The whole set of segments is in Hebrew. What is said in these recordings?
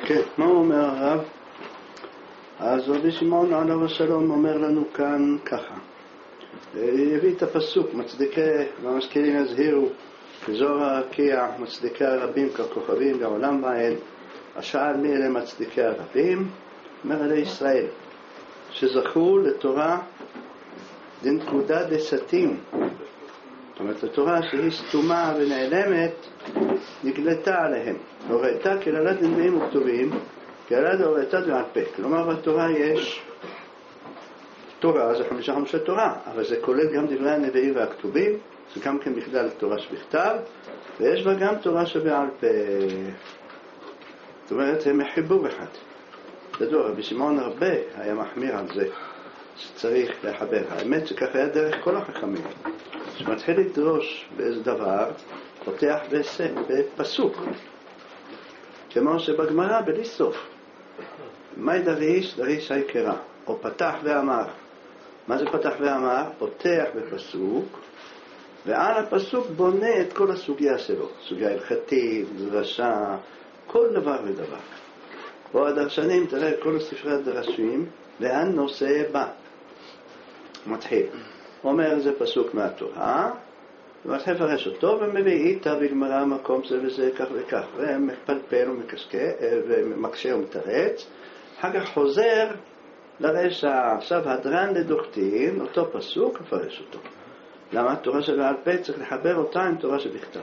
כן, מה אומר הרב? אז רבי שמעון עליו השלום אומר לנו כאן ככה. יביא את הפסוק, מצדיקי והמשכילים יזהירו, בזוהר הרקיע, מצדיקי הרבים ככוכבים בעולם ואין. השאל מי אלה מצדיקי הרבים? אומר אלה ישראל, שזכו לתורה דנקודה דסתים. זאת אומרת, התורה שהיא סתומה ונעלמת, נגלתה עליהם. הוראתה כללת נביאים וכתובים, כללת הוראתה ועל פה. כלומר, בתורה יש תורה, זה 5 תורה, אבל זה כולל גם דברי הנביאים והכתובים, זה גם כן בכלל תורה שבכתב, ויש בה גם תורה שבעל פה. זאת אומרת, הם חיבור אחד. ידוע, רבי שמעון הרבה היה מחמיר על זה, שצריך לחבר. האמת שככה היה דרך כל החכמים. שמתחיל לדרוש באיזה דבר, פותח בפסוק. כמו שבגמרא בלי סוף. מהי דריש? דריש העיקרה. או פתח ואמר. מה זה פתח ואמר? פותח בפסוק, ועל הפסוק בונה את כל הסוגיה שלו. סוגיה הלכתית, דרשה, כל דבר ודבר. פה הדרשנים, תראה, כל ספרי הדרשים, לאן נושא בא. מתחיל. אומר זה פסוק מהתורה, ומתחיל לפרש אותו, ומביא איתה בגמרא מקום זה וזה כך וכך, ומפלפל ומקשה ומתרץ. אחר כך חוזר לרשע, עכשיו הדרן לדוקטין, אותו פסוק, מפרש אותו. למה התורה שבעל פה צריך לחבר אותה עם תורה שבכתב.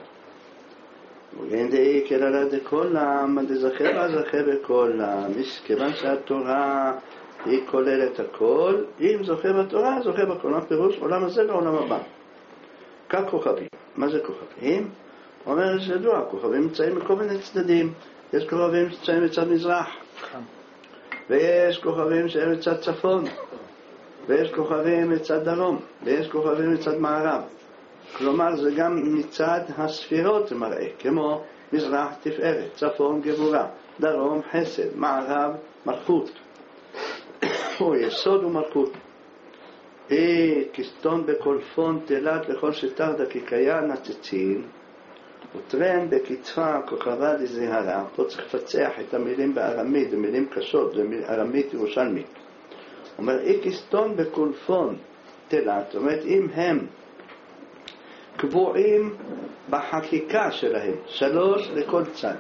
ואין דאי כללה דקולם, דזכר זכר בקולם, כיוון שהתורה היא כוללת הכל, אם זוכה בתורה, זוכה בכל. הפירוש עולם הזה ועולם הבא. כך כוכבים. מה זה כוכבים? אומר שידוע, כוכבים נמצאים בכל מיני צדדים. יש כוכבים שנמצאים מצד מזרח, ויש כוכבים שהם מצד צפון, ויש כוכבים מצד דרום, ויש כוכבים מצד מערב. כלומר, זה גם מצד הספירות זה מראה, כמו מזרח תפארת, צפון גבורה, דרום חסד, מערב מלכות. או יסוד ומלכות. כסתון בכל פון תלת לכל שטר דקיקיה נצצין, וטרן בכתפה כוכבה דזהרה. פה צריך לפצח את המילים בארמית, זה מילים קשות, זה ארמית ירושלמית. אומר, כסתון בכל פון תלת, זאת אומרת, אם הם קבועים בחקיקה שלהם, 3 לכל צד,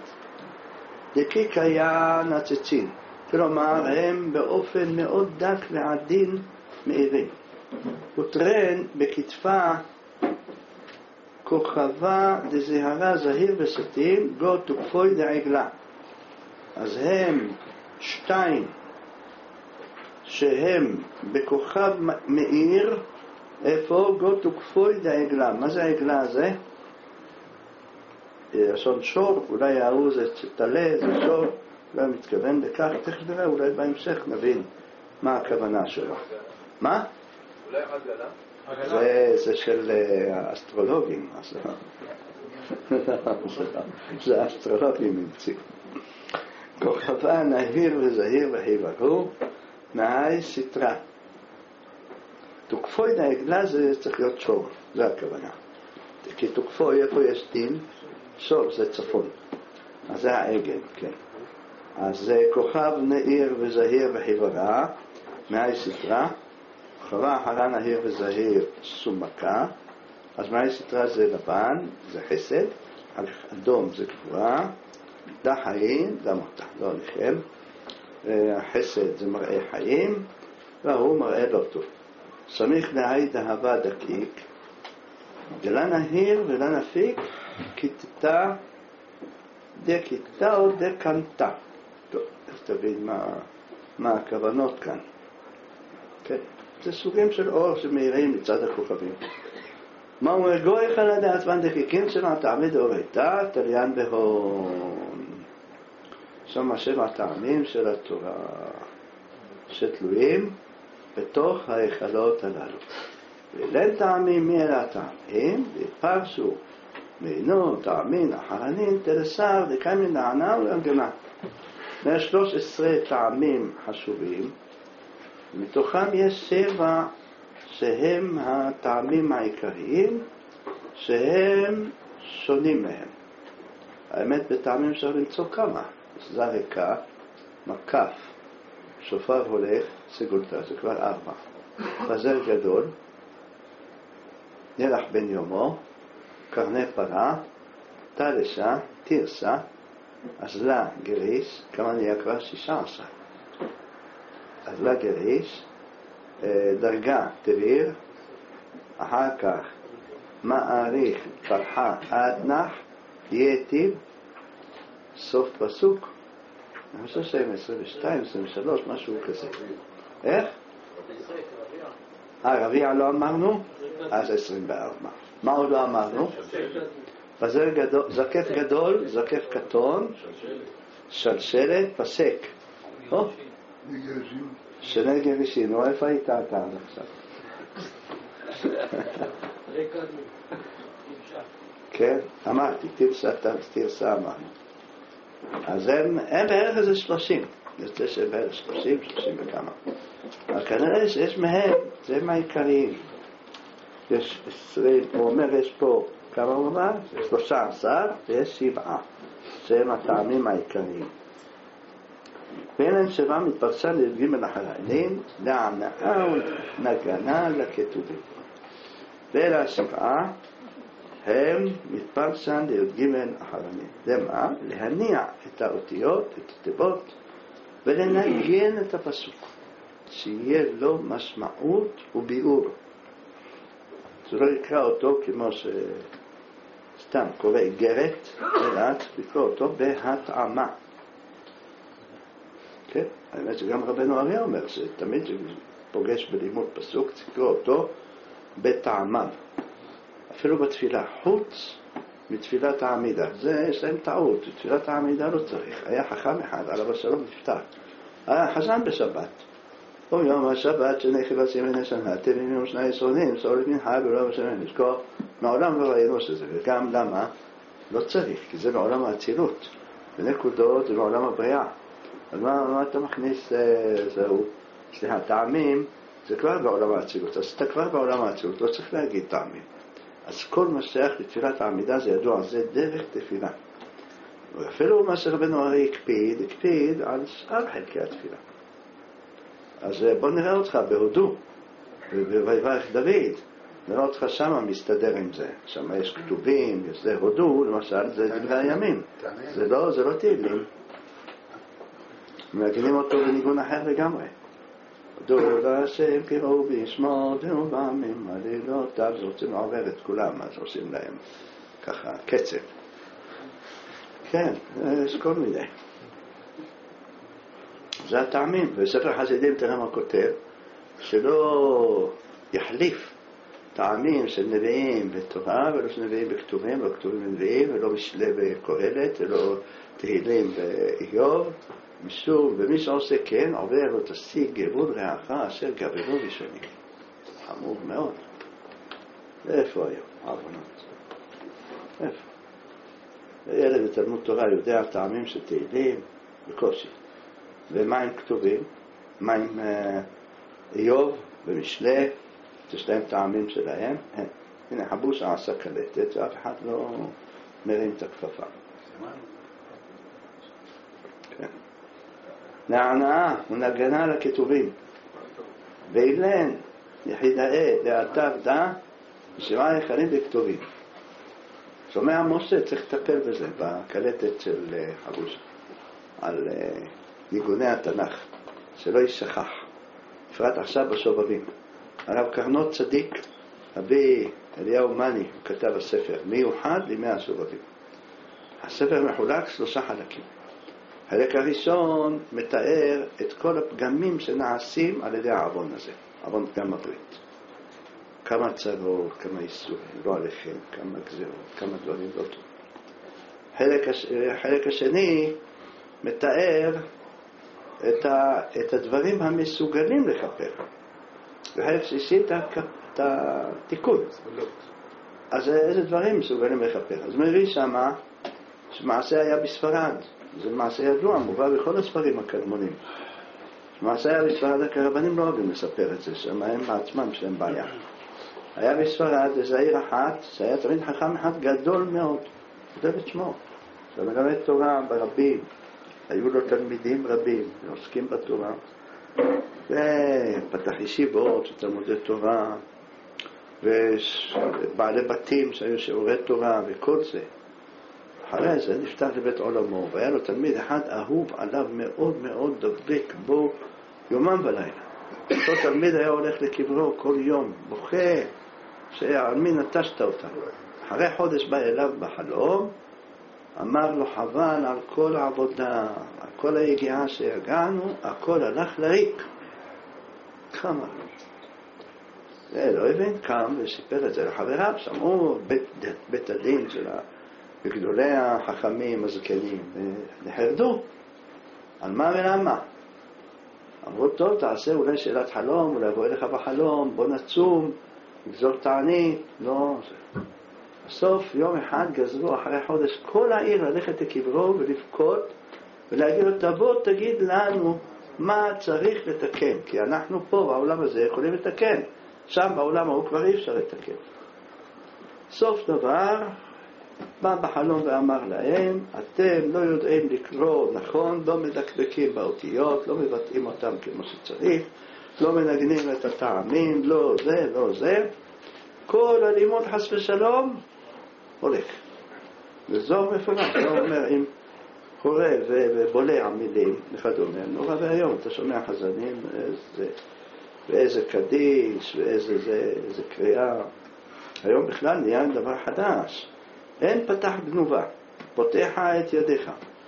דקיקיה נצצין. כלומר, הם באופן מאוד דק ועדין מאירים. וטרן בכתפה כוכבה דזהרה זהיר וסתים, גו תוקפוי דעגלה. אז הם 2 שהם בכוכב מאיר, איפה? גו תוקפוי דעגלה. מה זה העגלה הזה? אסון שור, אולי ההוא זה תלה, זה שור. לא מתכוון לכך, תכף נראה, אולי בהמשך נבין מה הכוונה שלו. מה? אולי עגלה? זה של האסטרולוגים. זה האסטרולוגים המציאו. כוכבה נהיר וזהיר וחיברו, מהי סתרה. תוקפוי דעגלה זה צריך להיות שור, זה הכוונה. כי תוקפוי, איפה יש דין? שור זה צפון. אז זה העגל, כן. אז זה כוכב נעיר וזהיר וחיברה, מהי סתרה. כוכבה אחרה נעיר וזהיר סומקה. אז מהי סתרה זה לבן, זה חסד. אדום זה גבורה. דחיים, דם אותה, לא לכם. החסד זה מראה חיים, והוא מראה לא טוב. סמיך נהי דהבה דקיק, דלה נהיר ולה נפיק, כיתתה דקיתה או דקנתה. טוב, אז תבין מה הכוונות כאן. כן, זה סוגים של אור שמאירים מצד הכוכבים. מה אומר? גוי חלה דעצבן דקיקים שמה תעמיד אורייתה, תליין בהון. שם 7 טעמים של התורה שתלויים בתוך ההיכלות הללו. ואין טעמים מי אלה הטעמים, והתפרשו מינו טעמים אחרנים תלסר דקיימן לענה ולהגנה. 13 טעמים חשובים, מתוכם יש 7 שהם הטעמים העיקריים, שהם שונים מהם. האמת, בטעמים אפשר למצוא כמה. זה ריקה, מקף, שופר הולך, סגולתה, זה כבר 4. פזר גדול, נלח בן יומו, קרני פרה, תלשה, תרסה, אזלה גריס, כמה נהיה כבר 16. אזלה גריס, דרגה תביר, אחר כך מעריך פרחה עדנח, יתיב, סוף פסוק. אני חושב שהם 22, 23, משהו כזה. איך? רביע לא אמרנו? אז 24. מה עוד לא אמרנו? זקף גדול, זקף קטון, שלשלת, פסק. שני גרישים. לא, איפה היית אתה עד עכשיו? כן, אמרתי, תרסה אמרנו. אז הם בערך איזה 30. יוצא שהם בערך 30 וכמה. אבל כנראה שיש מהם, זה הם העיקריים. יש 20, הוא אומר, יש פה כמה הוא אומר? 13 ויש 7. שהם הטעמים העיקריים. ואין 7 מתפרסם לי"ג החריינים, להנאה ונגנה לכתובים. ואלה 7 הם מתפרסם לי"ג החריינים. למה? להניע את האותיות, את התיבות, ולנגן את הפסוק. שיהיה לו משמעות וביאור. זה לא יקרא אותו כמו שסתם קורא איגרת, אלא לקרוא אותו בהתאמה. כן? האמת שגם רבנו אריה אומר שתמיד שפוגש בלימוד פסוק צריך לקרוא אותו בטעמיו. אפילו בתפילה, חוץ מתפילת העמידה. זה יש להם טעות, בתפילת העמידה לא צריך. היה חכם אחד, עליו השלום נפטר. היה חזן בשבת. או יום השבת שני חבצים ונשנה, תביאים יום 2 עשרונים, סעורת מנחה ולא משנה, נזכור. מעולם לא ראינו שזה, וגם למה? לא צריך, כי זה מעולם האצילות. בנקודות זה מעולם הבריאה. אז מה אתה מכניס, טעמים, זה כבר בעולם האצילות. אז אתה כבר בעולם האצילות, לא צריך להגיד טעמים. אז כל מה שייך לתפילת העמידה זה ידוע, זה דרך תפילה. ואפילו מה שרבנו הרי הקפיד על שאר חלקי התפילה. אז בוא נראה אותך בהודו, ובברך דוד, נראה אותך שמה מסתדר עם זה. שמה יש כתובים, יש זה הודו, למשל, זה דברי הימים. זה לא תהילים. מנגנים אותו בניגון אחר לגמרי. הודו להשם קראו וישמעו דעו בעמים עלילותיו. זה רוצים לעורר את כולם, אז עושים להם ככה קצב. כן, יש כל מיני. זה הטעמים. בספר חסידים תראה מה כותב, שלא יחליף טעמים של נביאים בתורה, ולא של נביאים בכתובים, לא כתובים בנביאים, ולא משלי בקהלת, ולא תהילים באיוב, משום, ומי שעושה כן, עובר לו תשיג גבול רעך אשר גבלו ראשונים. חמור מאוד. איפה היום? עוונות. איפה? ילד בתלמוד תורה יודע טעמים של תהילים בקושי. ומה הם כתובים? מה עם איוב ומשלי? יש להם טעמים שלהם? הנה, חבוש עשה קלטת ואף אחד לא מרים את הכפפה. כן. נענעה ונגנה לכתובים. ואילן יחידאי לאתר דע ושבעה יחלים בכתובים. שומע משה, צריך לטפל בזה בקלטת של חבוש על ניגוני התנ"ך, שלא יישכח. בפרט עכשיו בשובבים. הרב קרנות צדיק, רבי אליהו מני, כתב הספר מיוחד לימי השובבים. הספר מחולק 3 חלקים. החלק הראשון מתאר את כל הפגמים שנעשים על ידי העוון הזה, עוון פגם הברית. כמה צרות, כמה איסורים, לא עליכם, כמה גזירות, כמה דברים לא טוב. החלק השני מתאר את הדברים המסוגלים לכפר. וחלק שלישי את התיקון. אז איזה דברים מסוגלים לכפר? אז מביא שמה שמעשה היה בספרד. זה מעשה ידוע, מובא בכל הספרים הקדמונים. שמעשה היה בספרד, הקרבנים לא אוהבים לספר את זה, שמה הם בעצמם שלהם בעיה. היה בספרד איזו עיר אחת, שהיה תמיד חכם אחד גדול מאוד, כותב את שמו. זה מלמד תורה ברבים, היו לו תלמידים רבים, עוסקים בתורה, ופתח ישיבות, תלמודי תורה, ובעלי בתים שהיו שיעורי תורה וכל זה. אחרי זה נפטר לבית עולמו, והיה לו תלמיד אחד אהוב עליו מאוד מאוד, דבק בו יומם ולילה. אותו תלמיד היה הולך לקברו כל יום, בוכה שעל מי נטשת אותה. אחרי חודש בא אליו בחלום, אמר לו חבל על כל העבודה, על כל היגיעה שהגענו, הכל הלך לריק. כמה? זה לא הבין, קם וסיפר את זה לחבריו, שמעו בית הדין של גדולי החכמים הזקנים, ונחרדו. על מה ולמה? אמרו, טוב, תעשה אולי שאלת חלום, אולי בוא אליך בחלום, בוא נצום, נגזור תענית, לא. בסוף יום אחד גזרו אחרי חודש כל העיר ללכת לקברו ולבכות ולהגיד לו, תבוא תגיד לנו מה צריך לתקן, כי אנחנו פה בעולם הזה יכולים לתקן, שם בעולם ההוא כבר אי אפשר לתקן. סוף דבר בא בחלום ואמר להם, אתם לא יודעים לקרוא נכון, לא מדקדקים באותיות, לא מבטאים אותם כמו שצריך, לא מנגנים את הטעמים, לא זה, לא זה. כל הלימוד חס ושלום הולך. וזו מפורש, לא אומר אם קורא ובולע מילים וכדומה. נורא והיום אתה שומע חזנים ואיזה קדיש ואיזה קריאה. היום בכלל נהיה דבר חדש. אין פתח גנובה, פותח את ידיך.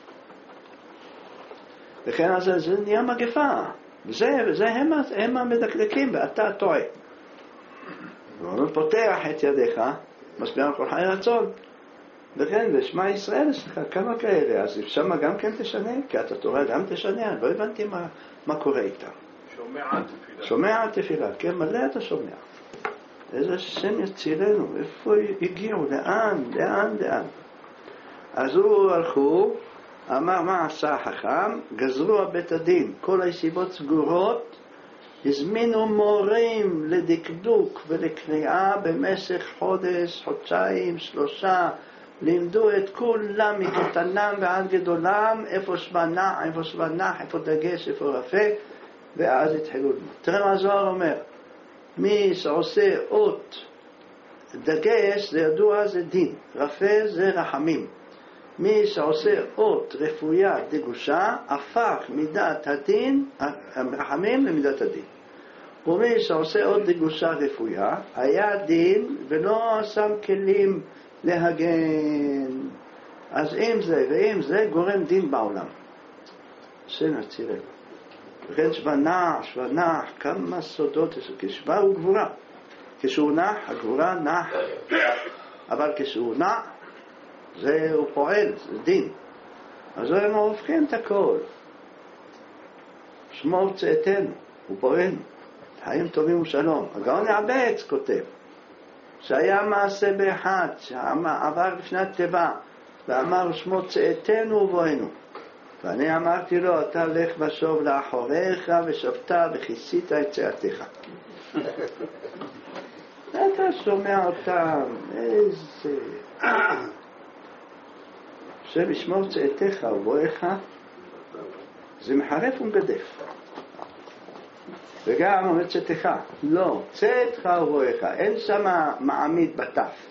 וכן אז זה נהיה מגפה. וזה הם המדקדקים ואתה טועה. ואומרים פותח את ידיך, משביע כל חי רצון. וכן, ושמע ישראל אצלך, כמה כאלה, אז שמה גם כן תשנה, כי אתה תורה גם תשנה, לא הבנתי מה קורה איתה. שומע תפילה, כן, מלא אתה שומע. איזה שם יצילנו, איפה הגיעו, לאן. אז הוא הלכו, אמר מה עשה החכם, גזרו הבית הדין, כל הישיבות סגורות, הזמינו מורים לדקדוק ולקריאה במשך חודש, חודשיים, 3, לימדו את כולם מקטנם ועד גדולם, איפה שבנח, איפה דגש, איפה רפה, ואז התחילו ללמוד. תראה מה זוהר אומר, מי שעושה אות דגש זה ידוע, זה דין, רפה זה רחמים. מי שעושה אות רפויה דגושה הפך מידת הדין, רחמים למידת הדין. ומי שעושה אות דגושה רפויה היה דין ולא שם כלים להגן. אז אם זה ואם זה גורם דין בעולם. שנצירנו. וכן שבנח, כמה סודות, כשבא הוא גבורה. כשהוא נח, הגבורה נח. אבל כשהוא נח, הוא פועל, זה דין. אז הם הופכים את הכל. שמור צאתנו, הוא פועל. חיים טובים ושלום. הגאון יעבץ כותב, שהיה מעשה באחד, שעבר לפני תיבה, ואמר שמו צאתנו ובואנו. ואני אמרתי לו, אתה לך ושוב לאחוריך ושבת וכיסית את צאתך. אתה שומע אותם, איזה... שבשמור צאתך ובואך, זה מחרף ומגדף. וגם אומר צאתך, לא, צאתך ובואך, אין שם מעמיד בתף.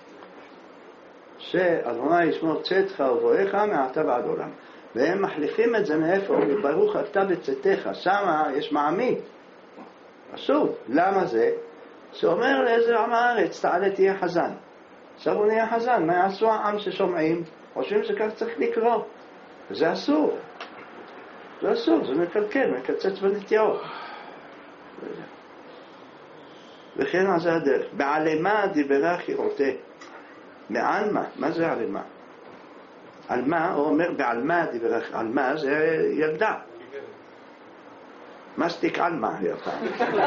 שאדוני ישמור צאתך ובואך מעתה ועד עולם. והם מחליפים את זה מאיפה, ברוך אתה בצאתך, שם יש מעמיד. אסור, למה זה? שאומר לאיזה עם הארץ, תעלה תהיה חזן. עכשיו הוא נהיה חזן, מה יעשו העם ששומעים? חושבים שכך צריך לקרוא. וזה אסור. זה אסור, זה מקלקל, מקצץ בנטיעות. וכן על זה הדרך. בעלמה דיברה חירותה. מעלמה, מה זה עלמה? עלמה, הוא אומר בעלמה דיברה, עלמה זה ילדה. מסטיק עלמה היה פעם.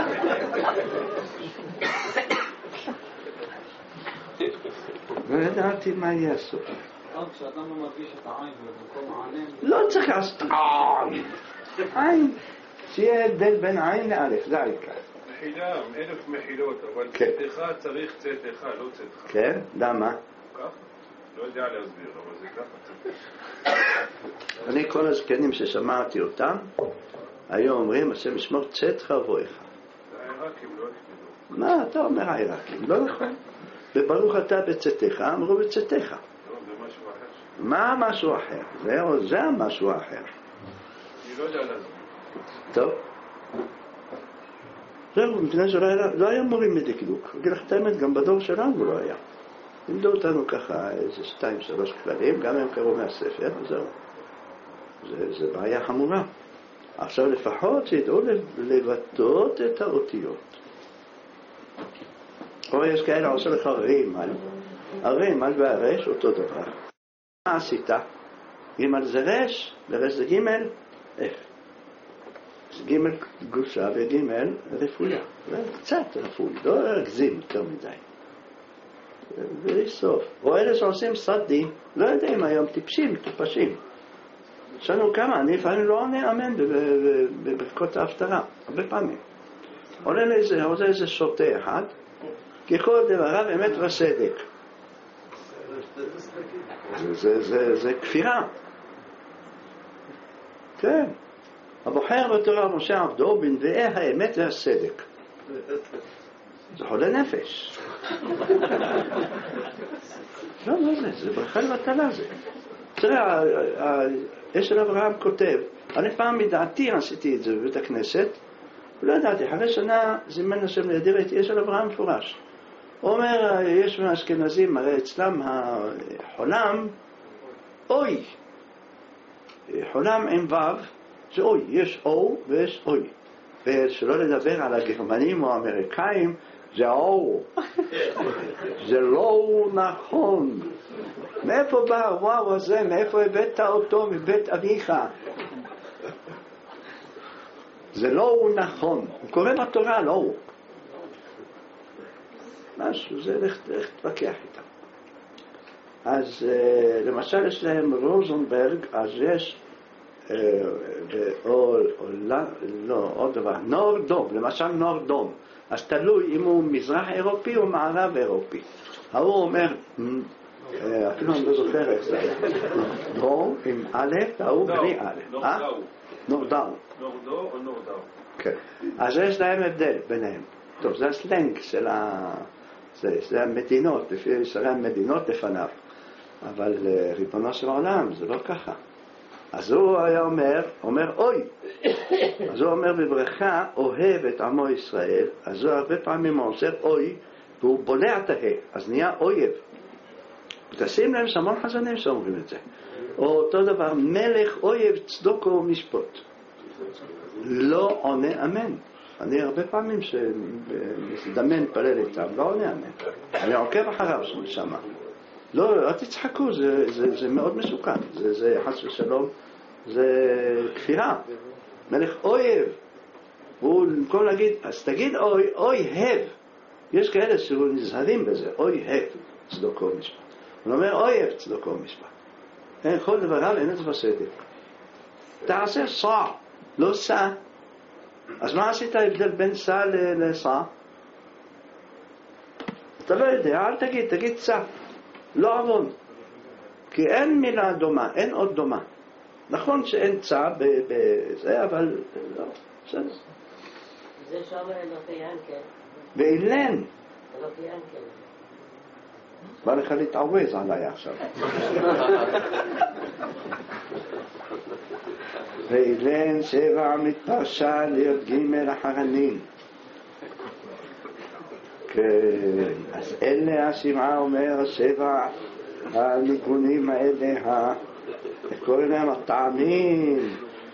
וידעתי מה יהיה הסוף. כשאדם לא מרגיש את העין במקום הענן... לא צריך לעשות עין. שיהיה הבדל בין עין לאלף, זה העיקר. מחילה, 1000 מחילות, אבל צאתך צריך צאתך, לא צאתך. כן, למה? כך? לא יודע להסביר, אבל זה ככה. אני כל הזקנים ששמעתי אותם, היו אומרים, השם ישמור צאתך ובואך. זה העיראקים, לא הקפידו. מה אתה אומר העיראקים? לא נכון. וברוך אתה בצאתך, אמרו בצאתך. לא, זה משהו אחר. מה משהו אחר? זה המשהו האחר. אני לא יודע להסביר. טוב. זהו, מפני שלא היה מורים מדקדוק. אגיד לך את האמת, גם בדור שלנו לא היה. לימדו אותנו ככה איזה 2-3 כללים, גם הם קראו מהספר, וזהו. זה בעיה חמורה. עכשיו לפחות שידעו לבטאות את האותיות. או יש כאלה עושה לך רימל. הרימל והרש אותו דבר. מה עשית? גימל זה רש, ורש זה גימל, F. גימל גושה וגימל רפויה. קצת רפוי, לא להגזים יותר מדי. ולסוף. או אלה שעושים סרדים, לא יודעים היום, טיפשים, טיפשים. יש לנו כמה, אני לפעמים לא עונה אמן בברכות ההפטרה, הרבה פעמים. עולה איזה שוטה אחד, ככל דבריו אמת וסדק. זה כפירה. כן. הבוחר בתורה משה עבדו בנביאי האמת והסדק. זה חולה נפש. לא, זה ברכה לבטלה זה. תראה, אשל אברהם כותב, אני פעם מדעתי עשיתי את זה בבית הכנסת, ולא ידעתי, אחרי שנה זימן השם לידי ראיתי אשל אברהם מפורש. הוא אומר, יש מהאשכנזים, הרי אצלם החולם, אוי. חולם עם ו' זה אוי, יש או ויש אוי. ושלא לדבר על הגרמנים או האמריקאים, זה או. זה לא נכון. מאיפה בא הוואו הזה? מאיפה הבאת אותו מבית אביך? זה לא נכון. הוא קורא בתורה, לא. משהו, זה לך תתווכח איתם. אז למשל יש להם רוזנברג, אז יש עוד דבר, נורדום, למשל נורדום. אז תלוי אם הוא מזרח אירופי או מערב אירופי. הוא אומר, אפילו אני לא זוכר איך זה, דרום עם א' והוא בלי א'. נורדאו. נורדו או נורדאו? כן. אז יש להם הבדל ביניהם. טוב, זה הסלנג של זה המדינות, לפי ישראל המדינות לפניו. אבל ריבונו של העולם, זה לא ככה. אז הוא היה אומר אוי. אז הוא אומר בברכה, אוהב את עמו ישראל. אז הוא הרבה פעמים עושה אוי, והוא בולע את ההא, אז נהיה אויב. תשים להם שמון חזנים שאומרים את זה. או אותו דבר, מלך אויב צדוקו ומשפוט. לא עונה אמן. אני הרבה פעמים שמזדמן פלל איתם, לא עונה אמן. אני עוקב אחריו שמה. לא, אל תצחקו, זה מאוד מסוכן. זה חס ושלום, זה כפירה. מלך אויב. הוא במקום להגיד, אז תגיד אוי, אוי הב. יש כאלה שנזהרים בזה, אוי הב, צדוקו ומשפט. הוא אומר אויב, צדוקו ומשפט. אין כל דבריו, אין את וסדק. תעשה סע, לא סע. אז מה עשית ההבדל בין סע לסע? אתה לא יודע, אל תגיד, תגיד סע. לא עוון. כי אין מילה דומה, אין עוד דומה. נכון שאין צע בזה, אבל לא, בסדר. זה שאומר אלוקי ינקל. ואילן. אלוקי ינקל. בא לך להתעווז עליי עכשיו. ואילן שבע מתפרשה להיות ג' אחרנים. כן, אז אלה השמעה אומר שבע הניגונים האלה, קוראים להם הטעמים.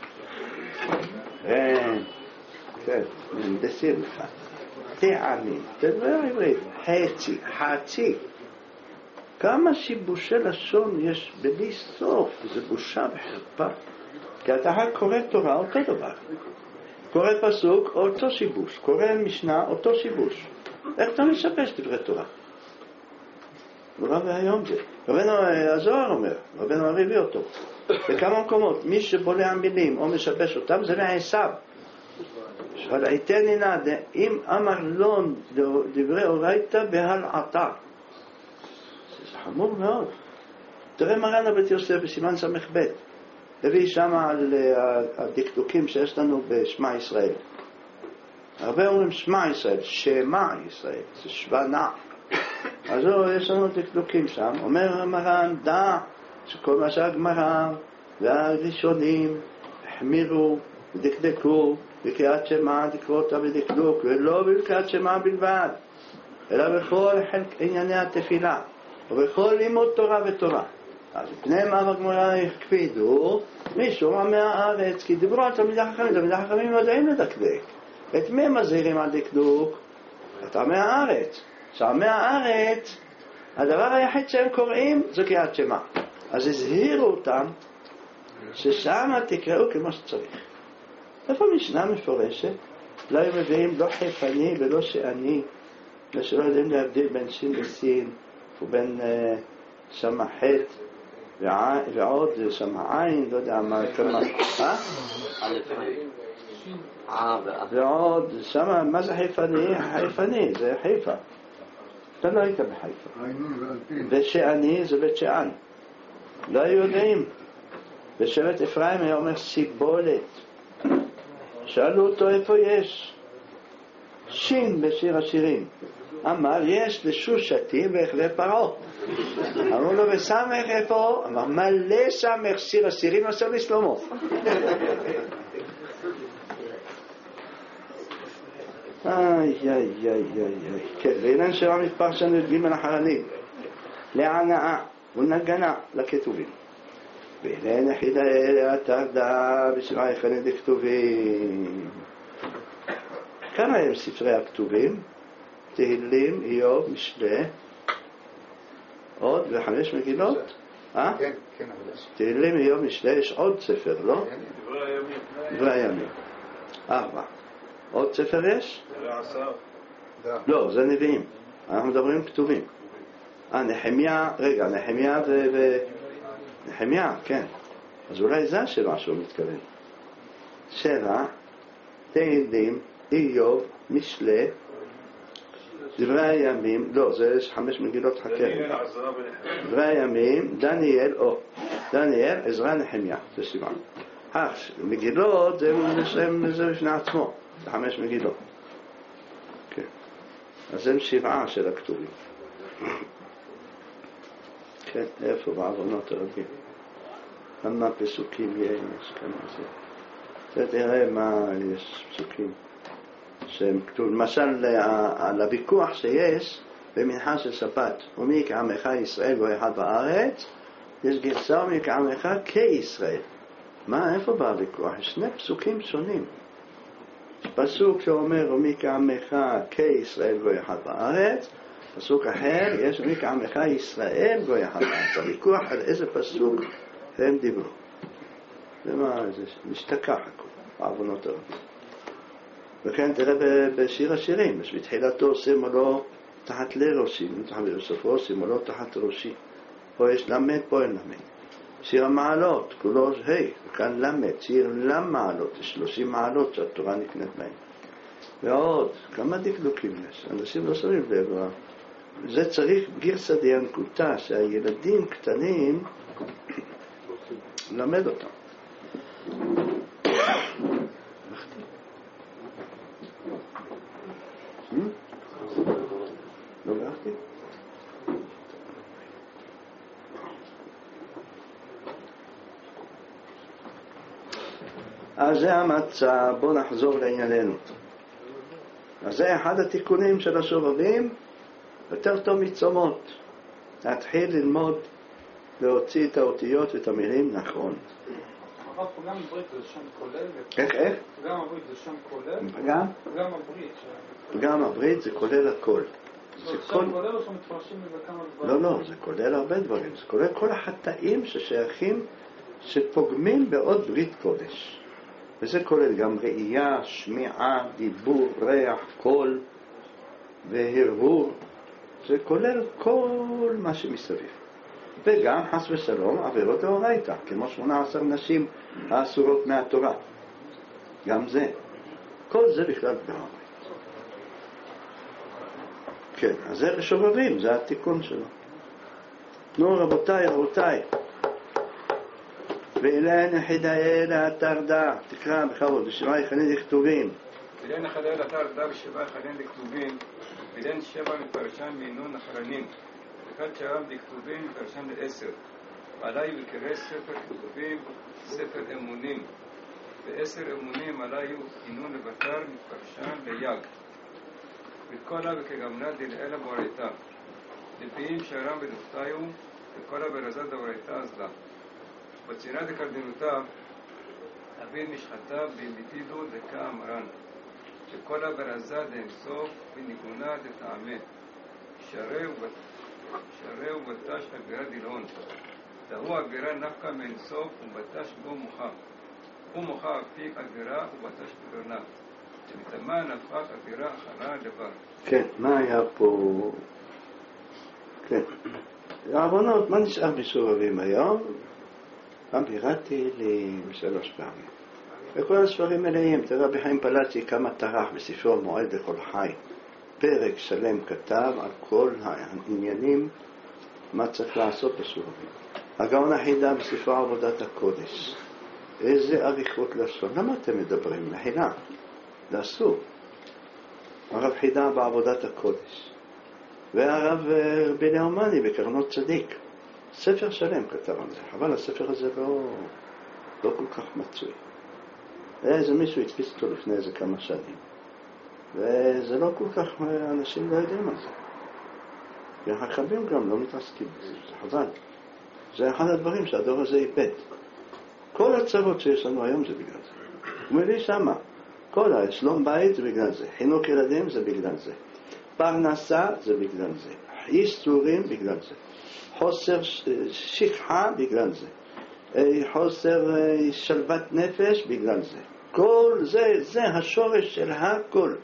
כן, נדסים לך. טעמים, תדבר עברית, חצי. כמה שיבושי לשון יש בלי סוף, זה בושה וחרפה. כי אתה קורא תורה אותו דבר. קורא פסוק אותו שיבוש, קורא משנה אותו שיבוש. איך אתה משבש דברי תורה? נורא והיום זה. רבנו הזוהר אומר, רבנו הריבי אותו. בכמה מקומות, מי שבולע מילים או משבש אותם זה לעשיו. אבל היתני נא, אם אמר לון דברי אורייתא בהלעתה. זה חמור מאוד. תראה מרן הבית יוסף בסימן סמך ב' הביא שם על הדקדוקים שיש לנו בשמע ישראל. הרבה אומרים שמע ישראל, שמע ישראל, זה שבנה. אז יש לנו דקדוקים שם. אומר מרן, דע שכל מה שהגמרא והראשונים החמירו ודקדקו בקריאת שמע, לקרוא אותה בדקדוק, ולא בקריאת שמע בלבד, אלא בכל ענייני התפילה ובכל לימוד תורה ותורה. אז לפני מה בגמרא הקפידו מישהו מהארץ, כי דיברו על תלמידי חכמים, תלמידי חכמים יודעים לדקדק. את מי מזהירים על דקדוק? את עמי הארץ. שעמי הארץ, הדבר היחיד שהם קוראים זה קריאת שמע. אז הזהירו אותם ששם תקראו כמו שצריך. איפה משנה מפורשת? לא היו מביאים לא חיפני ולא שעני, ושלא יודעים להבדיל בין שין וסין ובין שמחת ועוד שמעין, לא יודע מה, כמה, ועוד שמה, מה זה חיפני? חיפני, זה חיפה. אתה לא היית בחיפה. ושעני זה בית שען. לא היו יודעים. בשבט אפרים היה אומר סיבולת. שאלו אותו איפה יש שין בשיר השירים. אמר יש לשושתי ואחווה פרעה. אמרו לו וסמך איפה? אמר מלא סמך שיר השירים עשה לשלמה. איי איי איי איי. כן, ואילן שרה מספר שנו י"ג החרנים להנאה ונגנה לכתובים. ואילן יחידה אלה התרדה בשבעה יחנה דכתובים. כמה הם ספרי הכתובים? תהילים, איוב, משלי, עוד וחמש מגילות? כן, כן. תהילים, איוב, משלי, יש עוד ספר, לא? דברי הימים. דברי הימים. 4. עוד ספר יש? דברי עשר. לא, זה נביאים. אנחנו מדברים כתובים. נחמיה, רגע, נחמיה נחמיה, כן. אז אולי זה השבע שהוא מתכוון. 7, תהילים, איוב, משלי, דברי הימים, לא, זה 5 מגילות חכה. דברי הימים, דניאל, דניאל, עזרא, נחמיה, זה 7. מגילות, זה בפני עצמו, זה 5 מגילות. כן. אז הם 7 של הכתובים. כן, איפה בעוונות הרבים? כמה פסוקים יש, כמה זה. תראה מה יש פסוקים שהם כתובים. למשל, על הוויכוח שיש במנחה של שבת, ומי כעמך ישראל גוי אחד בארץ, יש גרסה ומי כעמך כישראל. מה, איפה בא הוויכוח? יש 2 פסוקים שונים. יש פסוק שאומר ומי כעמך כישראל גוי אחד בארץ, פסוק אחר יש ומי כעמך ישראל גוי אחד בארץ. הוויכוח על איזה פסוק הם דיברו. ומה, זה משתכח הכל, בעוונות הרבים. וכן תראה בשיר השירים, בתחילתו שימו לו תחת לראשי, בסופו שימו לו תחת ראשי. פה יש למד, פה אין למד. שיר המעלות, כולו וכאן למד, שיר למעלות, 30 מעלות שהתורה נקנית בהן. ועוד, כמה דקדוקים יש, אנשים לא שמים לב. זה צריך גרסא דינקותא, שהילדים קטנים למד אותם. לא גרחתי? אז זה המצב, בוא נחזור לענייננו. אז זה אחד התיקונים של השובבים, יותר טוב מצומות. להתחיל ללמוד להוציא את האותיות ואת המילים נכון. הרב, גם הברית זה שם כולל? איך? גם הברית זה שם כולל? גם? גם הברית. גם הברית זה כולל הכל. זה שם כולל או שמתפרשים לזה כמה דברים? לא, זה כולל הרבה דברים. זה כולל כל החטאים ששייכים, שפוגמים בעוד ברית קודש. וזה כולל גם ראייה, שמיעה, דיבור, ריח, קול והרהור. זה כולל כל מה שמסביב. וגם חס ושלום עבירות דאורייתא, כמו 18 נשים האסורות מהתורה. גם זה. כל זה בכלל דאורייתא. כן, אז זה בשובבים, זה התיקון שלו. נו רבותיי, ואילן חידאי לאתר דע, תקרא בכבוד, בשבע יחנין דכתובים. ואילן חידאי לאתר דע בשבע יחנין דכתובים, ואילן שבע מפרשן מינון אחרנים, וכת שרם דכתובים מפרשן ל10. עליי וקרא ספר כתובים, ספר אמונים, ו10 אמונים עליי וכינון לבטר מפרשן ליג. ותקולה וכגמנה דלאלה בורייתה. לפיים שערם בדוכתיו, ותקולה ברזת דורייתה אזלה. בצינה דקרדנותיו, אבין משחתה ביביתידו דקה אמרן. שכל ברזה דאמסוף וניגונה דתעמה. שרה ובטש הגבירה דילון. דהו הגבירה נפקה מאינסוף ובטש בו מוחה. הוא מוחה אפיק הגבירה ובטש בגרנה. שמתאמה נפק הגבירה אחרה דבר. כן, מה היה פה? כן. העוונות, מה נשאר בסובבים היום? פעם פירטתי לי 3 פעמים. וכל הספרים מלאים, תראה בחיים פלצי כמה טרח בספרו מועד לכל חי. פרק שלם כתב על כל העניינים, מה צריך לעשות בסובבים. הגאון החידה בספרו עבודת הקודש. איזה אריכות לשון. למה אתם מדברים? מחילה. זה אסור. הרב חידה בעבודת הקודש. והרב רבי לאומני בקרנות צדיק. ספר שלם כתב על זה. אבל הספר הזה לא כל כך מצוי. היה איזה מישהו התפיס אותו לפני איזה כמה שנים. וזה לא כל כך, אנשים לא יודעים על זה. והחכמים גם לא מתעסקים בזה. זה חבל. זה אחד הדברים שהדור הזה איבד. כל הצרות שיש לנו היום זה בגלל זה. הוא מביא שמה. כל השלום בית זה בגלל זה. חינוך ילדים זה בגלל זה. פרנסה זה בגלל זה. איסורים בגלל זה. חוסר שכחה בגלל זה. חוסר שלוות נפש בגלל זה. כל זה השורש של הכל.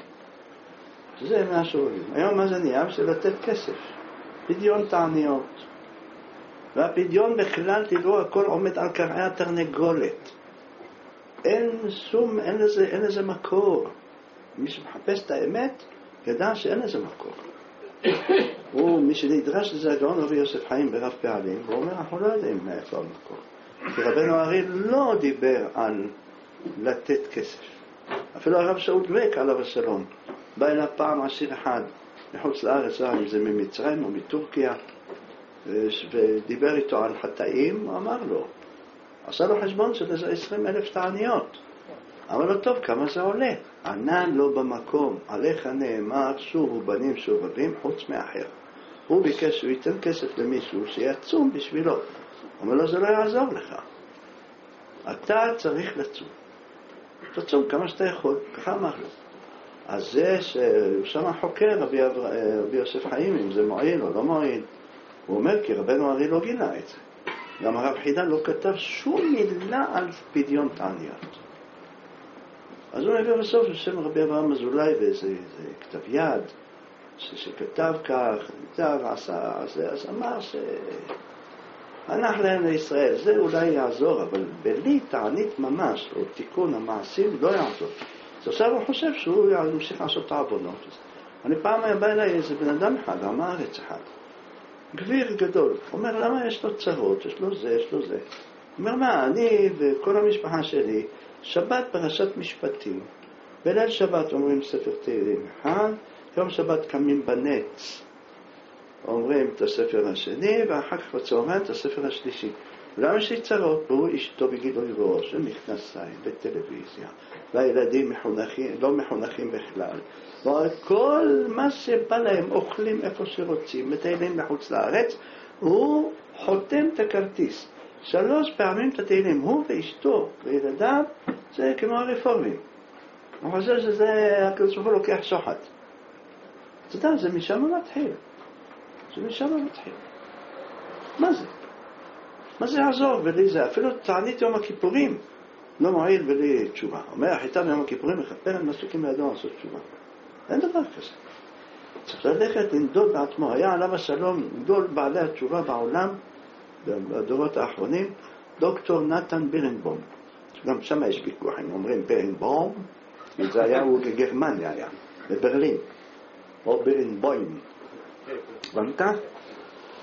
זה מהשורשים. היום מה זה נהיה? של לתת כסף. פדיון תעניות. והפדיון בכלל תראו הכל עומד על קרעי התרנגולת. אין לזה מקור. מי שמחפש את האמת ידע שאין לזה מקור. ומי שנדרש לזה הגאון רבי יוסף חיים ברב פעלים, והוא אומר אנחנו לא יודעים מאיפה המקור. כי רבנו הראל לא דיבר על לתת כסף. אפילו הרב שאול דבק עליו השלום. בא אליו פעם עשיר אחד מחוץ לארץ, אם זה ממצרים או מטורקיה, ודיבר איתו על חטאים, הוא אמר לו, עשה לו חשבון של איזה 20,000 תעניות. אמר לו, טוב, כמה זה עולה? ענן לא במקום, עליך נאמר, שובו בנים שובבים, חוץ מאחר. הוא ביקש שהוא ייתן כסף למישהו שיצום בשבילו. אומר לו, זה לא יעזור לך. אתה צריך לצום. תצום כמה שאתה יכול, ככה אמר לו. אז זה ששם חוקר רבי יוסף חיים, אם זה מועיל או לא מועיל, הוא אומר, כי רבנו הרי לא גילה את זה. גם הרב חידה לא כתב שום מילה על פדיון תעניות. אז הוא מביא בסוף בשם רבי אברהם אזולאי באיזה כתב יד, שכתב כך, אז אמר הנח להם לישראל, זה אולי יעזור, אבל בלי תענית ממש, או תיקון המעשים, לא יעזור. אז עכשיו הוא חושב שהוא ימשיך לעשות את העוונות. אני פעם היה בא אליי איזה בן אדם אחד, עם הארץ אחד, גביר גדול, אומר למה יש לו צרות, יש לו זה, יש לו זה. אומר מה, אני וכל המשפחה שלי, שבת פרשת משפטים, בליל שבת אומרים ספר תהילים אחד, יום שבת קמים בנץ, אומרים את הספר השני, ואחר כך בצהריים את הספר השלישי. למה יש לי צרות? והוא אשתו בגילוי ראש, ומכנסיים, בטלוויזיה, והילדים לא מחונכים בכלל. וכל מה שבא להם, אוכלים איפה שרוצים, מטיילים לחוץ לארץ, הוא חותם את הכרטיס. 3 פעמים את התהילים, הוא ואשתו וילדיו, זה כמו הרפורמים. אני חושב שזה, הקדוש ברוך הוא לוקח שוחד. אתה יודע, זה משם מתחיל. זה משם מתחיל. מה זה? מה זה יעזור? ולי זה, אפילו תענית יום הכיפורים, לא מועיל ולי תשובה. אומר, החיטה ביום הכיפורים מכפר על מסוקים בידו לעשות תשובה. אין דבר כזה. צריך ללכת לנדוד בעצמו. היה עליו השלום, גדול בעלי התשובה בעולם, בדורות האחרונים, דוקטור נתן בירנבום. גם שם יש ויכוחים, אומרים בירנבום, זה היה הוא בגרמניה היה, בברלין, או בירנבוים. הבנת?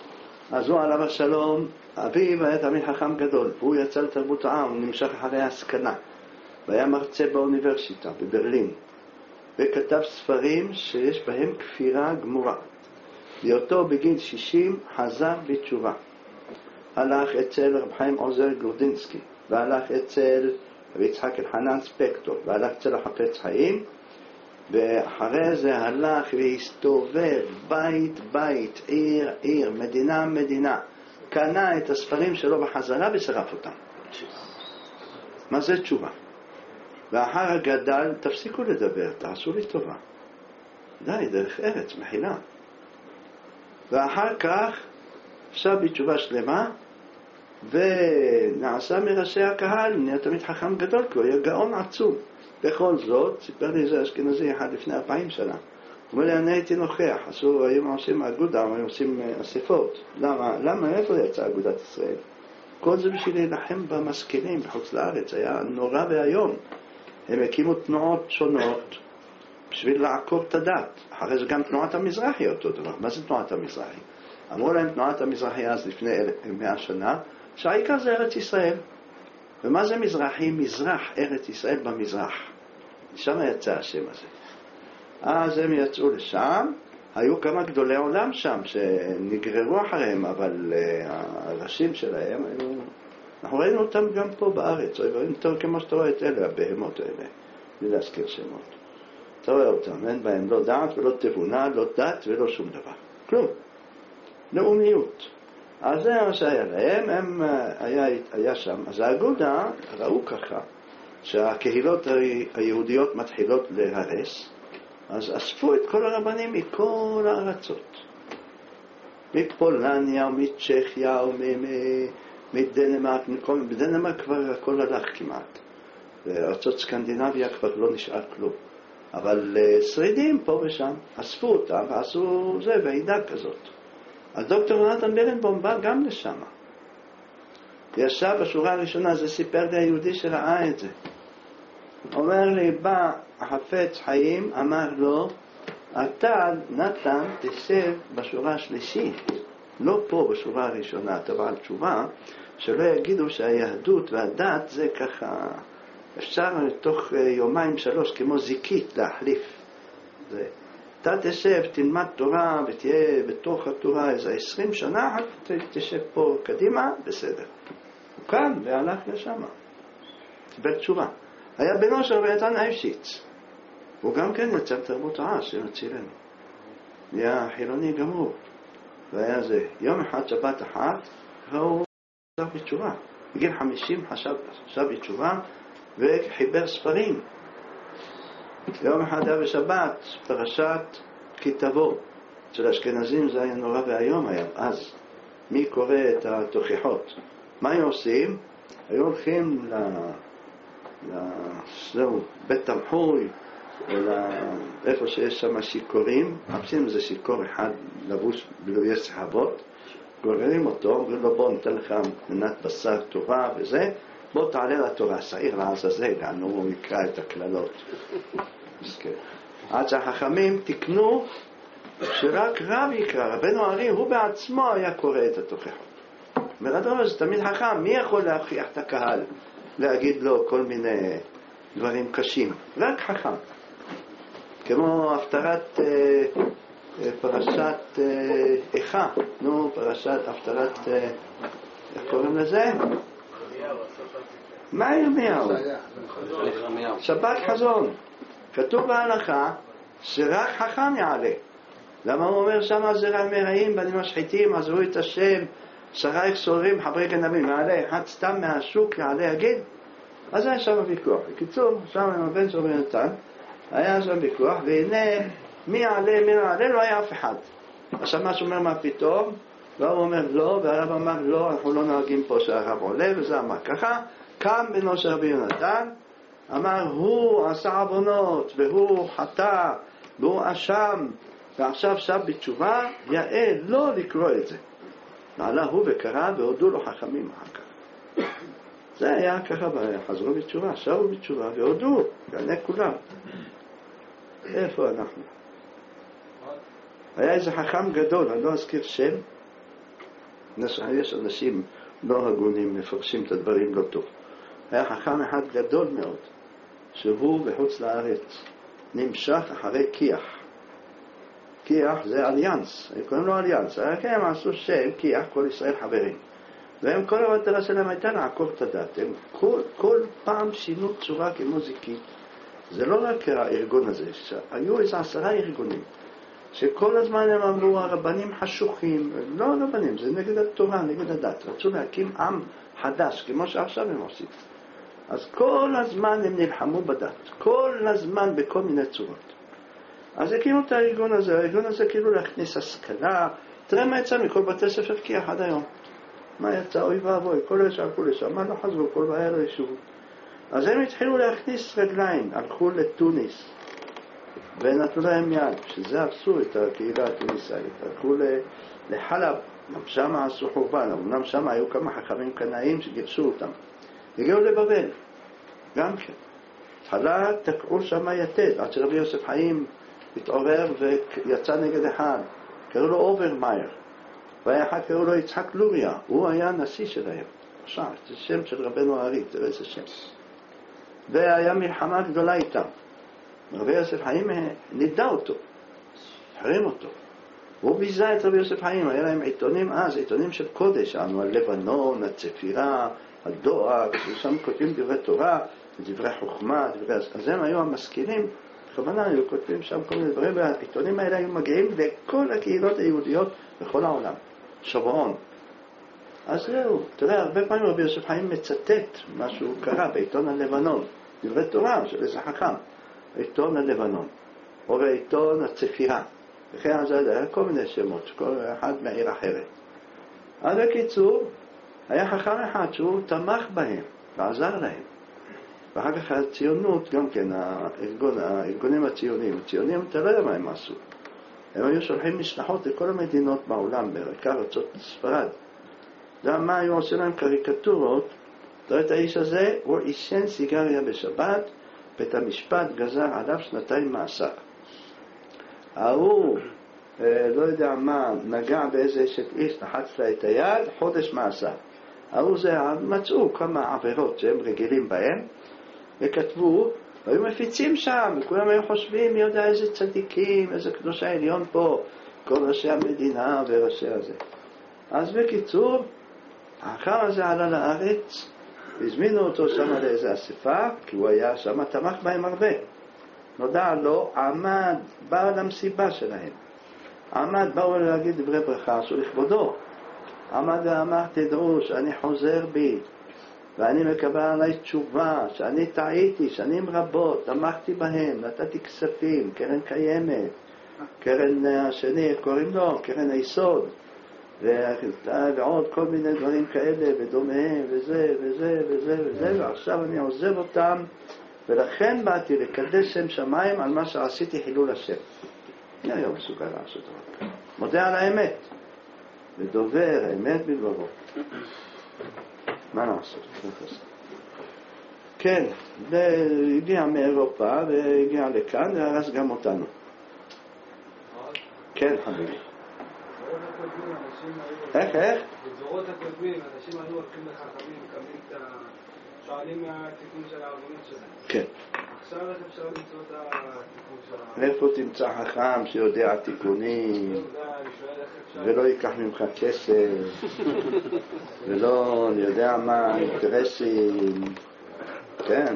אז הוא עליו השלום, אביו היה תמיד חכם גדול, והוא יצא לתרבות העם, הוא נמשך אחרי ההשכלה, והיה מרצה באוניברסיטה בברלין, וכתב ספרים שיש בהם כפירה גמורה. בהיותו בגיל 60 חזר בתשובה. הלך אצל רב חיים עוזר גורדינסקי, והלך אצל רב יצחק אלחנן ספקטור, והלך אצל החפץ חיים, ואחרי זה הלך והסתובב בית בית, עיר עיר, מדינה מדינה, קנה את הספרים שלו בחזרה ושרף אותם. מה זה תשובה? ואחר הגדל, תפסיקו לדבר, תעשו לי טובה, די, דרך ארץ, מחילה. ואחר כך עכשיו בתשובה שלמה, ונעשה מראשי הקהל, נהיה תמיד חכם גדול, כי הוא היה גאון עצום. בכל זאת, סיפר לי איזה אשכנזי אחד לפני 40 שנה, הוא אומר לי, אני הייתי נוכח, היום עושים אגודה, היום עושים אספות. למה? איפה יצאה אגודת ישראל? כל זה בשביל להילחם במשכילים בחוץ לארץ, היה נורא והיום. הם הקימו תנועות שונות בשביל לעקוב את הדת. אחרי זה גם תנועת המזרחי אותו דבר. מה זה תנועת המזרחי? אמרו להם תנועת המזרחי אז לפני 100 שנה, שהעיקר זה ארץ ישראל. ומה זה מזרחי? מזרח ארץ ישראל במזרח. שם יצא השם הזה. אז הם יצאו לשם, היו כמה גדולי עולם שם שנגררו אחריהם, אבל הראשים שלהם היו... אנחנו ראינו אותם גם פה בארץ, ראינו אותם כמו שאתה רואה את אלה, הבהמות האלה, בלי להזכיר שמות. אתה רואה אותם, אין בהם לא דעת ולא תבונה, לא דת ולא שום דבר. כלום. לאומיות. אז זה מה שהיה להם, היה שם. אז האגודה ראו ככה, שהקהילות היהודיות מתחילות להרס, אז אספו את כל הרבנים מכל הארצות. מפולניה, מצ'כיה, מדנמרק, בדנמרק כבר הכל הלך כמעט. בארצות סקנדינביה כבר לא נשאר כלום. אבל שרידים פה ושם, אספו אותם ועשו זה, ועידה כזאת. הדוקטור נתן בירנבוים בא גם לשם. ישב בשורה הראשונה, זה סיפר לי היהודי שראה את זה. אומר לי, בא החפץ חיים, אמר לו, אתה נתן תשב בשורה השלישית, לא פה בשורה הראשונה, אתה בעל תשובה, שלא יגידו שהיהדות והדת זה ככה, אפשר תוך יומיים שלוש כמו זיקית להחליף. זה. אתה תשב, תלמד תורה ותהיה בתוך התורה איזה 20 שנה, תשב פה קדימה, בסדר. הוא כאן והלך לשם. קיבל תשובה. היה בנו של רבי נתן אייבשיץ. הוא גם כן יצר תרבות רעה שמצילנו. נהיה חילוני גמור. והיה זה, יום אחד, שבת אחת, והוא חשב בתשובה. בגיל 50 חשב בתשובה וחיבר ספרים. יום אחד היה בשבת, פרשת כי תבוא. של אשכנזים זה היה נורא והיום היה, אז. מי קורא את התוכחות? מה הם עושים? היו הולכים בית תמחוי, איפה שיש שם שיקורים, מחפשים איזה שיקור אחד לבוש בלויי סחבות, גוררים אותו, אומרים לו בוא ניתן לך מנת בשר טובה וזה, בוא תעלה לתורה, שעיר לעזאזל, הוא יקרא את הכללות. עד שהחכמים תקנו שרק רב יקרא, רבנו ארי הוא בעצמו היה קורא את התוכחות. מרדו זה תמיד חכם, מי יכול להכריח את הקהל להגיד לו כל מיני דברים קשים? רק חכם. כמו הפטרת פרשת איכה, פרשת הפטרת, איך קוראים לזה? מה ירמיהו? שבת חזון. כתוב בהלכה שרק חכם יעלה. למה הוא אומר שם זרע מרעים בנים משחיתים, עזבו את השם, שרייך סוררים חברי גנבים, יעלה אחד סתם מהשוק יעלה יגיד? אז היה שם ויכוח. בקיצור, שם עם הבן של רבי נתן היה שם ויכוח, והנה מי יעלה מי יעלה לא היה אף אחד. עכשיו מה שאומר מה פתאום, והוא אומר לא, והרב אמר לא, אנחנו לא נוהגים פה שהרב עולה, וזה אמר ככה. קם בנו של רבי נתן, אמר הוא עשה עוונות והוא חטא והוא אשם, ועכשיו שב בתשובה, יאה לא לקרוא את זה. ועלה הוא וקרא והודו לו חכמים אחר כך. זה היה ככה, חזרו בתשובה, שבו בתשובה והודו, יענה כולם. איפה אנחנו? היה איזה חכם גדול, אני לא אזכיר שם, יש אנשים לא הגונים, מפרשים את הדברים לא טוב. היה חכם אחד גדול מאוד, שהוא בחוץ לארץ נמשך אחרי כיח. כיח זה אליאנס, הם קוראים לו אליאנס. הם עשו שם כיח, כל ישראל חברים. והם כל המטרה שלהם הייתה לעקור את הדת. הם כל פעם שינו צורה כמוזיקית. זה לא רק הארגון הזה, היו איזה 10 ארגונים, שכל הזמן הם אמרו, הרבנים חשוכים. לא רבנים, זה נגד התורה, נגד הדת. רצו להקים עם חדש, כמו שעכשיו הם עושים. אז כל הזמן הם נלחמו בדת, כל הזמן בכל מיני צורות. אז הקימו את הארגון הזה, הארגון הזה כאילו להכניס השכלה. תראה מה יצא מכל בתי ספר כיח עד היום. מה יצא? אוי ואבוי, כל אלה שהלכו לשם, מה לא חזרו, כל בעיה לא ישובו. אז הם התחילו להכניס רגליים, הלכו לתוניס, ונתנו להם יד, שזה הרסו את הקהילה התוניסאית. הלכו לחלב, שם עשו חורבן, אמנם שם היו כמה חכמים קנאים שגירשו אותם. הגיעו לבבל, גם כן. התחלה תקעו שם יתד, עד שרבי יוסף חיים התעורר ויצא נגד אחד, קראו לו אוברמייר, והיה אחד קראו לו יצחק לוריה, הוא היה הנשיא שלהם. עכשיו, זה שם של רבנו הארי, תראה איזה שם. והיה מלחמה גדולה איתם. רבי יוסף חיים נידע אותו, החרים אותו. הוא ביזה את רבי יוסף חיים, היה להם עיתונים אז, עיתונים של קודש, על לבנון, הצפירה, הדואק, שם כותבים דברי תורה, דברי חוכמה, אז הם היו המשכילים, בכוונה היו כותבים שם כל מיני דברים, והעיתונים האלה היו מגיעים לכל הקהילות היהודיות בכל העולם. שומרון. אז זהו, תראה, הרבה פעמים רבי יוסף חיים מצטט מה שהוא קרא בעיתון הלבנון, דברי תורה של איזה חכם, בעיתון הלבנון, או בעיתון הצפירה. וכן אז היה כל מיני שמות, כל אחד מעיר אחרת. אז בקיצור, היה חכם אחד שהוא תמך בהם ועזר להם. ואחר כך הציונות, גם כן, הארגונים הציוניים, אתה לא יודע מה הם עשו. הם היו שולחים משלחות לכל המדינות בעולם, בעיקר ארצות ספרד. מה היו עושים להם קריקטורות? תראה את האיש הזה, הוא עישן סיגריה בשבת, בית המשפט גזר עליו 2 מאסר. ההוא, לא יודע מה, נגע באיזה אשת איש, לחץ לה את היד, חודש מאסר. ההוא זה, מצאו כמה עבירות שהם רגילים בהם, וכתבו, והיו מפיצים שם, וכולם היו חושבים, מי יודע איזה צדיקים, איזה קדוש העליון פה, כל ראשי המדינה וראשי הזה. אז בקיצור, החכם הזה עלה לארץ, הזמינו אותו שם לאיזה אספה, כי הוא היה שם, תמך בהם הרבה. נודע לו, עמד, בא למסיבה שלהם. באו להגיד דברי ברכה, עשו לכבודו. עמד ואמר, תדעו שאני חוזר בי, ואני מקבל עליי תשובה, שאני טעיתי, שנים רבות, תמכתי בהם, נתתי כספים, קרן קיימת, קרן השני, קוראים לו, קרן היסוד, ועוד כל מיני דברים כאלה, ודומיהם, וזה, ועכשיו אני עוזב אותם, ולכן באתי לקדש שם שמיים על מה שעשיתי חילול השם. אני היום מסוגל לעשות רק. מודה על האמת, ודובר האמת בלבבו. מה לעשות? כן, הגיע מאירופה והגיע לכאן והרס גם אותנו. כן, חביבי. איך? בדורות הקודמים, אנשים היו הולכים לחכמים, שואלים מהתיקון של העוונות שלהם. כן. עכשיו איך אפשר למצוא את התיקון של איפה תמצא חכם שיודע תיקונים ולא ייקח ממך כסף ולא יודע מה אינטרסים. כן.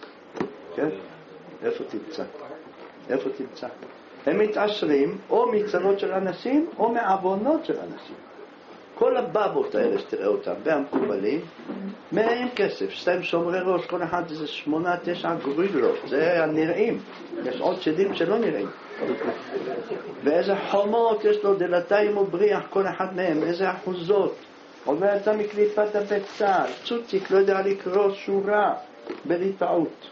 איפה תמצא? הם מתעשרים או מצרות של אנשים או מעוונות של אנשים. כל הבבות האלה שתראה אותם והמקובלים מהם כסף, שתיים שומרי ראש, כל אחד זה 8-9 גורילות, זה הנראים. יש עוד שדים שלא נראים. ואיזה חומות יש לו, דלתיים ובריח, כל אחד מהם, איזה אחוזות. עובר יצא מקליפת הביצה, צוציק לא יודע לקרוא שורה בלי טעות.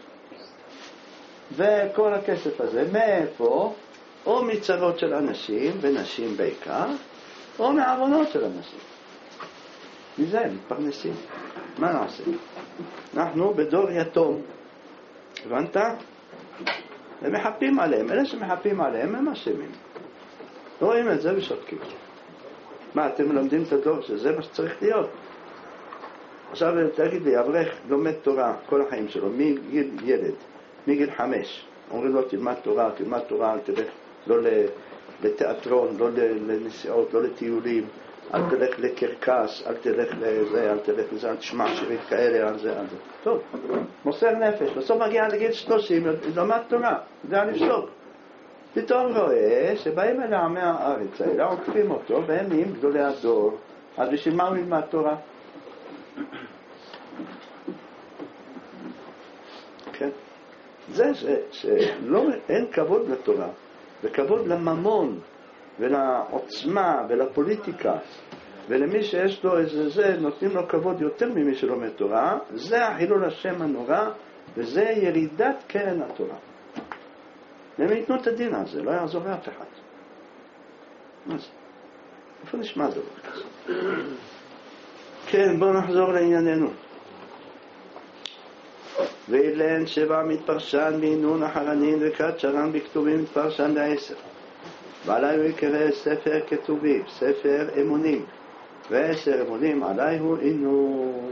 וכל הכסף הזה, מאיפה? או מצרות של אנשים, ונשים בעיקר, או מעוונות של אנשים. מזה הם מתפרנסים. מה נעשה? אנחנו בדור יתום. הבנת? הם מחפים עליהם. אלה שמחפים עליהם הם אשמים. רואים את זה ושותקים. מה, אתם מלמדים את הדור שזה מה שצריך להיות? עכשיו תגיד לי, אברך לומד תורה כל החיים שלו, מגיל ילד, מגיל 5. אומרים לו, תלמד תורה, אל תלך לא לתיאטרון, לא לנסיעות, לא לטיולים, אל תלך לקרקס, אל תלך לזה, אל תלך לזה, אל תשמע שירים כאלה, על זה. טוב, מוסר נפש. בסוף מגיע לגיל 30, לומד תורה, יודע לפסוק. פתאום רואה שבאים אל העמי הארץ האלה, עוקפים אותו, והם נהיים גדולי הדור. אז בשביל מה הוא ילמד תורה? כן. זה אין כבוד לתורה, וכבוד לממון, ולעוצמה, ולפוליטיקה, ולמי שיש לו איזה זה, נותנים לו כבוד יותר ממי שלומד תורה. זה החילול השם הנורא, וזה ירידת קרן התורה. והם ייתנו את הדין הזה, לא יעזור לאף אחד. מה זה? איפה נשמע דבר כזה? כן, בואו נחזור לענייננו. ואילן שבע מתפרשן בעינון החרנין וכת שרן בכתובים מתפרשן ל10. ועלי הוא יקרא ספר כתובים, ספר אמונים. ו10 אמונים עלי הוא עינון.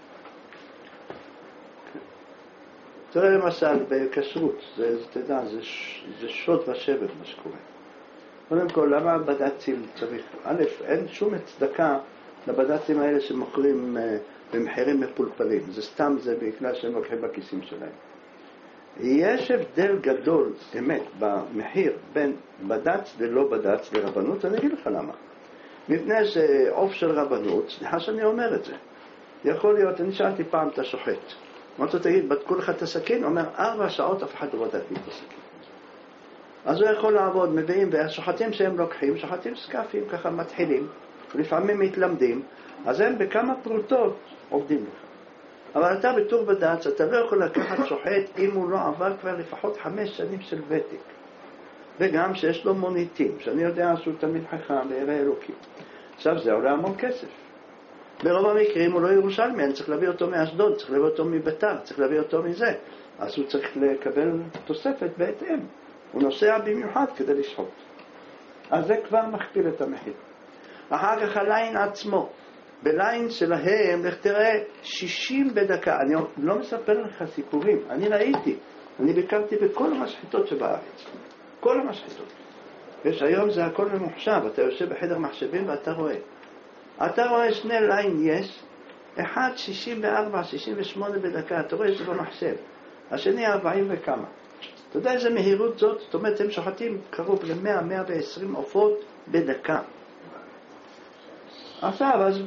תראה למשל בכשרות, תדע, זה שוד ושבר מה שקורה. קודם כל, למה בד"צים צריך? א', אין שום הצדקה לבד"צים האלה שמוכרים במחירים מפולפלים. זה סתם, זה בגלל שהם לוקחים בכיסים שלהם. יש הבדל גדול, אמת, במחיר בין בד"ץ ללא בד"ץ לרבנות. אני אגיד לך למה. מפני שעוף של רבנות, סליחה שאני אומר את זה. יכול להיות, אני שאלתי פעם את השוחט. אמרתי, תגיד, בדקו לך את הסכין? הוא אומר, 4 שעות אף אחד לא בדק לי את הסכין. אז הוא יכול לעבוד, מביאים, והשוחטים שהם לוקחים, שוחטים סקפים, ככה מתחילים, לפעמים מתלמדים, אז הם בכמה פרוטות עובדים לך. אבל אתה בתור בד"ץ, אתה לא יכול לקחת שוחט אם הוא לא עבר כבר לפחות 5 שנים של ותק. וגם שיש לו מוניטין, שאני יודע שהוא תמיד חכם וירא אלוקים. עכשיו זה עולה המון כסף. ברוב המקרים הוא לא ירושלמי, אני צריך להביא אותו מאשדוד, צריך להביא אותו מביתר, צריך להביא אותו מזה. אז הוא צריך לקבל תוספת בהתאם. הוא נוסע במיוחד כדי לשחוט. אז זה כבר מכפיל את המחיר. אחר כך הליין עצמו. בליין שלהם, לך תראה, 60 בדקה. אני לא מספר לך סיפורים. אני ראיתי. אני ביקרתי בכל המשחטות שבארץ. כל המשחטות. יש היום זה הכל ממוחשב. אתה יושב בחדר מחשבים ואתה רואה. אתה רואה 2 ליין יש. אחד 64, 68 בדקה. אתה רואה שזה במחשב. השני 40 וכמה. אתה יודע איזה מהירות זאת? זאת אומרת, הם שוחטים קרוב ל-100-120 עופות בדקה. עכשיו, אז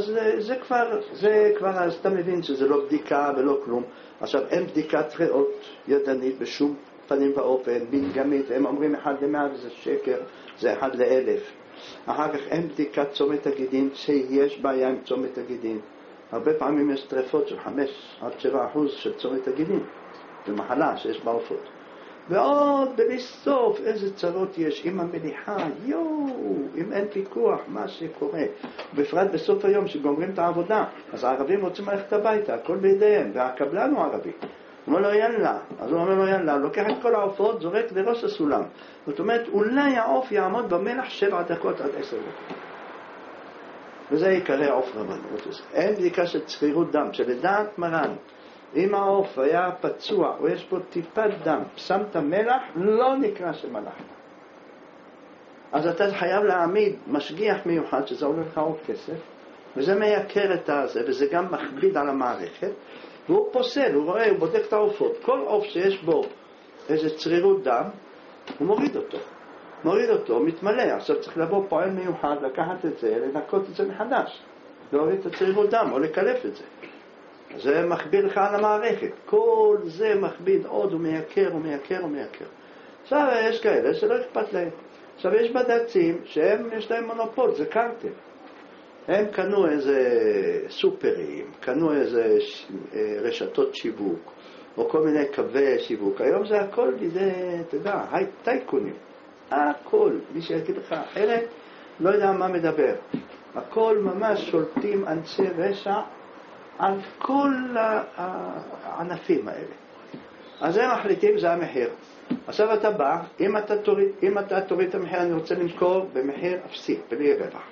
זה כבר, אז אתה מבין שזה לא בדיקה ולא כלום. עכשיו, אין בדיקת ריאות ידנית בשום פנים ואופן, בנגמית, הם אומרים 1 ל-100 וזה שקר, זה 1 ל-1000. אחר כך אין בדיקת צומת הגידים, שיש בעיה עם צומת הגידים. הרבה פעמים יש טרפות של 5-7% של צומת הגידים. זה מחלה שיש בעופות. ועוד בסוף איזה צרות יש עם המליחה, אם אין פיקוח, מה שקורה. בפרט בסוף היום שגומרים את העבודה, אז הערבים רוצים ללכת הביתה, הכל בידיהם, והקבלן הוא ערבי. הוא אומר לו יאללה, אז הוא אומר לו יאללה, הוא לוקח את כל העופות, זורק לראש הסולם. זאת אומרת, אולי העוף יעמוד במלח 7 דקות עד 10 דקות. וזה עיקרי העוף רבנות. אין בדיקה של צחירות דם, שלדעת מרן, אם העוף היה פצוע או יש פה טיפת דם, שמת מלח, לא נקרא שמלחת. אז אתה חייב להעמיד משגיח מיוחד, שזה עולה לך עוד כסף, וזה מייקר את הזה, וזה גם מכביד על המערכת, והוא פוסל, הוא רואה, הוא בודק את העופות. כל עוף שיש בו איזה צרירות דם, הוא מוריד אותו, מתמלא. עכשיו צריך לבוא פועל מיוחד, לקחת את זה, לנקות את זה מחדש, להוריד את הצרירות דם או לקלף את זה. זה מכביד לך על המערכת. כל זה מכביד עוד, הוא מייקר. עכשיו יש כאלה שלא אכפת להם. עכשיו יש בד"צים שיש להם מונופול, זה קרטל. הם קנו איזה סופרים, קנו איזה רשתות שיווק, או כל מיני קווי שיווק. היום זה הכל בידי, אתה יודע, טייקונים. הכל, מי שיגיד לך אחרת, לא יודע מה מדבר. הכל ממש שולטים אנשי רשע, על כל הענפים האלה. אז הם מחליטים, זה המחיר. עכשיו אתה בא, אם אתה תוריד את המחיר, אני רוצה למכור במחיר אפסי, בלי רווח.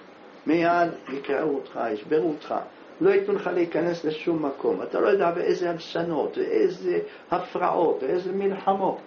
מיד יקראו אותך, ישברו אותך, לא ייתנו לך להיכנס לשום מקום, אתה לא יודע באיזה הלשנות, ואיזה הפרעות, ואיזה מלחמות,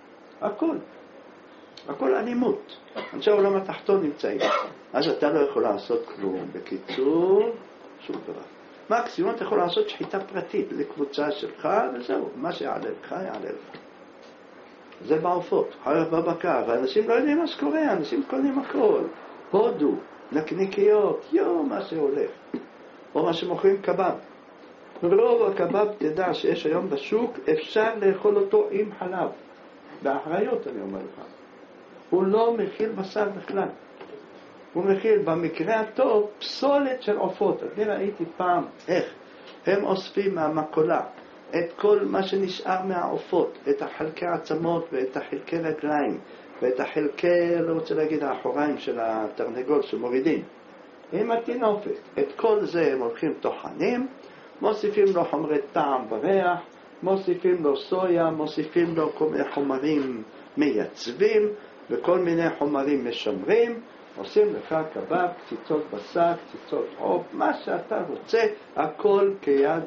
הכל אלימות. אנשי העולם התחתון נמצאים, אז אתה לא יכול לעשות כלום. בקיצור, שום דבר. מקסימום אתה יכול לעשות שחיטה פרטית לקבוצה שלך, וזהו, מה שיעלה לך, יעלה לך. זה בעופות, חרב בבקר, ואנשים לא יודעים מה שקורה, אנשים קונים הכל. הודו, נקניקיות, מה שהולך. או מה שמוכרים קבב. רוב הקבב, תדע שיש היום בשוק, אפשר לאכול אותו עם חלב. באחריות אני אומר לך. הוא לא מכיל בשר בכלל. הוא מכיל במקרה הטוב פסולת של עופות. אני ראיתי פעם איך הם אוספים מהמקולה את כל מה שנשאר מהעופות, את החלקי העצמות ואת החלקי רגליים ואת החלקי, לא רוצה להגיד, האחוריים של התרנגול שמורידים. עם התינופת. את כל זה הם הולכים טוחנים, מוסיפים לו חומרי טעם וריח, מוסיפים לו סויה, מוסיפים לו כל מיני חומרים מייצבים וכל מיני חומרים משמרים, עושים לך קבב, קציצות בשר, קציצות עוף, מה שאתה רוצה, הכל כיד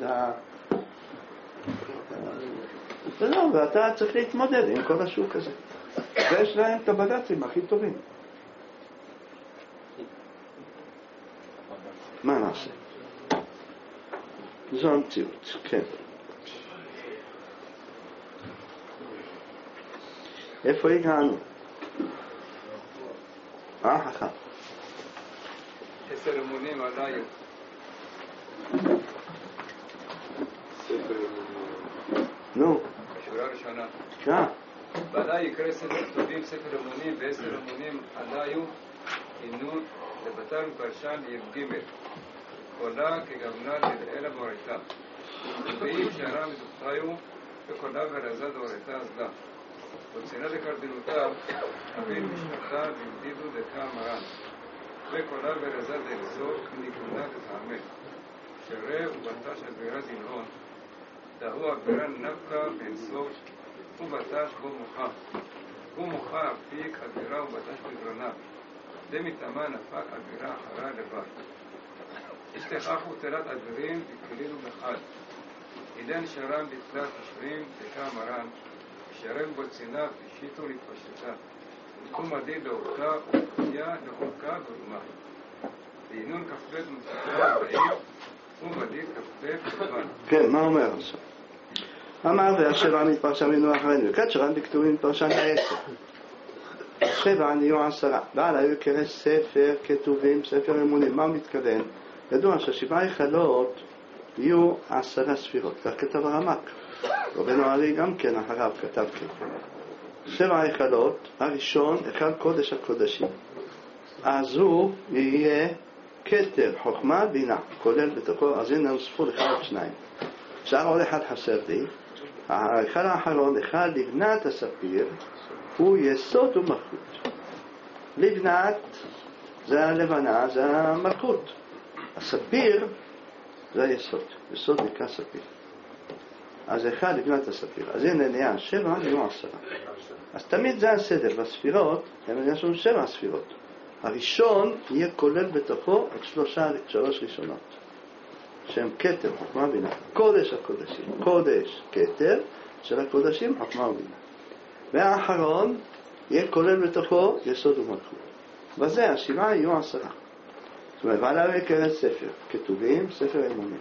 וזהו, ואתה צריך להתמודד עם כל השוק הזה. ויש להם את הבג"צים הכי טובים. מה נעשה? זו המציאות, כן. איפה הגענו? חכם. 10 אמונים עליי. נו. בשורה ראשונה. כן. ועדיי יקרא ספר כתובים, ספר אמונים, ו10 אמונים עליי עינות לבטל פרשן י"ג. קולה כגוונה לאלה דורתה. ואם שערה מזוכתיו וקולה ורזה דורתה אזלה. וצנע לקרדינותיו, אביל משפחתה והמדידו דקה מרן. וקולה ורזה דלסור כנגונה ותעמל. שרה ובטש הגבירה זמלון, דהו הגבירה נבקה באינסוף, ובטש בו מוחה. הוא מוחה אפיק הגבירה ובטש בגרונה. דמתאמה נפק הגבירה אחרה לבד. השתכחו תלת הגבירים וכלילו בחד. עידן שרם בתלת תשרים דקה מרן. שרם בו צינה ושיתו להתפשטה. תחום עדיד לאורכה ופתיה לאורכה ורומה. בעינון כ"ב מצטרה בעיר ומדיד כ"ב כ"בן. כן, מה אומר עכשיו? אמר והשבע מתפרשה מינו אחרינו, וכת שרם בכתובים מתפרשן 10. 7 נהיו 10. בעל היו יקרא ספר כתובים, ספר אמונים. מה הוא מתכוון? ידוע ש7 היכלות יהיו 10 ספירות. כך כתב הרמ"ק. רבנו ארי גם כן אחריו כתב כן. 7 היכלות, הראשון, היכל קודש הקודשים. אז הוא יהיה כתר, חוכמה, בינה, כולל בתוכו, אז הנה נוספו לך עוד 2. שאר עוד אחד חסר לי. ההיכל האחרון, היכל לבנת הספיר, הוא יסוד ומלכות. לבנת זה הלבנה, זה המלכות. הספיר זה היסוד. יסוד נקרא ספיר. אז אחד לבנת הספיר. אז הנה נהיה 7, נהיו 10. אז תמיד זה הסדר. בספירות, יש לנו 7 ספירות. הראשון יהיה כולל בתוכו את 3 ראשונות. שהם כתר, חוכמה ובינה. קודש הקודשים. קודש, כתר, של הקודשים, חוכמה ובינה. והאחרון יהיה כולל בתוכו יסוד ומלכות. וזה, 7 יהיו 10. זאת אומרת, ועליו יקרא ספר. כתובים, ספר אמונים.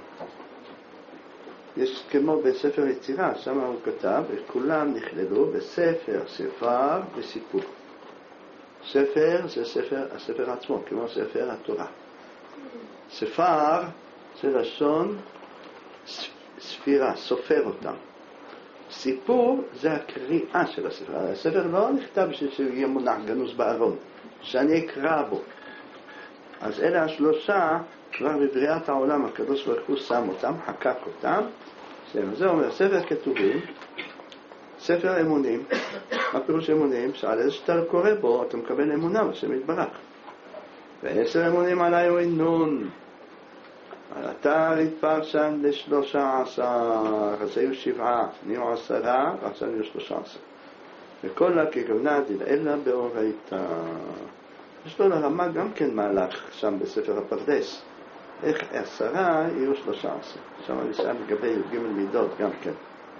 יש כמו בספר יצירה, שם הוא כתב, וכולם נכללו בספר, ספר וסיפור. ספר זה הספר עצמו, כמו ספר התורה. ספר זה לשון ספירה, סופר אותם. סיפור זה הקריאה של הספר. הספר לא נכתב שיהיה מונח גנוז בארון, שאני אקרא בו. אז אלה 3 כבר בבריאת העולם הקדוש ברוך הוא שם אותם, חקק אותם. זה אומר ספר כתובים, ספר אמונים. מה פירוש אמונים? שעל איזה שאתה קורא בו אתה מקבל אמונה בשם יתברך. ו10 אמונים עליי הוא עינון. אתה התפרשן ל13, אז היו 7, נהיו 10, ועכשיו נהיו 13. וכל הכגונה דלעילה באורייתא. יש לו לרמה גם כן מהלך שם בספר הפרדס. איך 10 יהיו 13. שם נשאר לגבי י"ג מידות גם כן.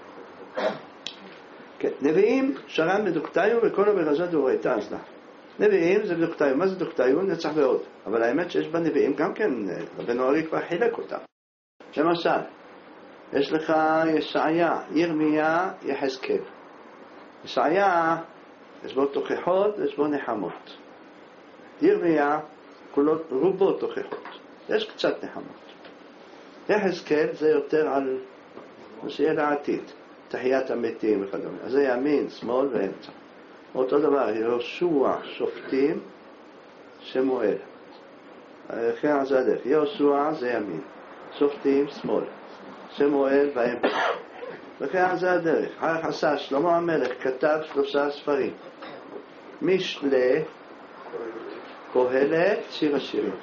כן. נביאים שרן בדוקתיו וכל הברזת דאורייתא אזלה. נביאים זה בדוקתיו. מה זה דוקתיו? נצח ועוד. אבל האמת שיש בנביאים גם כן, רבנו ארי כבר חילק אותם. למשל, יש לך ישעיה, ירמיה, יחזקאל. ישעיה, יש בו תוכחות, יש בו נחמות. ירמיה, רובו תוכחות. יש קצת נחמות. יחזקאל זה יותר על מה שיהיה לעתיד. תחיית המתים וכדומה. אז זה ימין, שמאל ואמצע. אותו דבר, יהושע, שופטים, שמואל. אחרי זה הדרך. יהושע זה ימין. שופטים, שמאל. שמואל באמצע. וכן זה הדרך. אחר עשה שלמה המלך כתב 3 ספרים. משלי, קהלת, שיר השירים.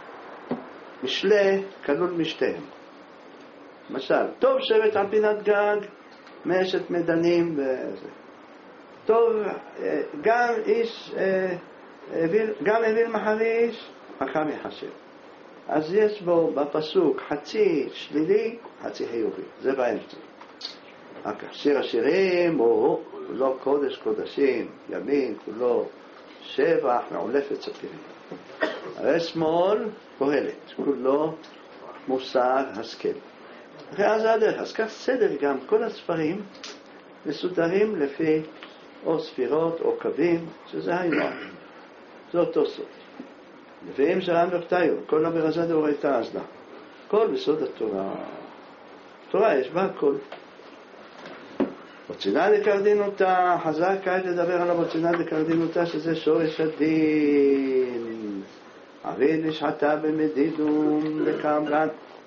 משלי כלול משתיהם. למשל, טוב שבט על פינת גג, מאשת מדנים וזה. טוב, גם איש, גם אוויל מחריש, חכם יחשב. אז יש בו בפסוק חצי שלילי, חצי חיובי. זה באמצע. שיר השירים הוא לא קודש קודשים, ימין, כולו שבח, מעולפת ספירים. הרי שמאל, קהלת, כולו מוסר השכל. אחרי זה הדרך, אז כך סדר גם, כל הספרים מסודרים לפי או ספירות או קווים, שזה העניין. זה אותו סוד. נביאים שרן בדוקתיו, כל הברזת דאורייתא אזלה. כל בסוד התורה. תורה יש בה הכל. בוצינא דקרדינותא, חז"ל כעת לדבר על הבוצינא דקרדינותא, שזה שורש הדין. עביד נשחטה במדידום דקאמרן.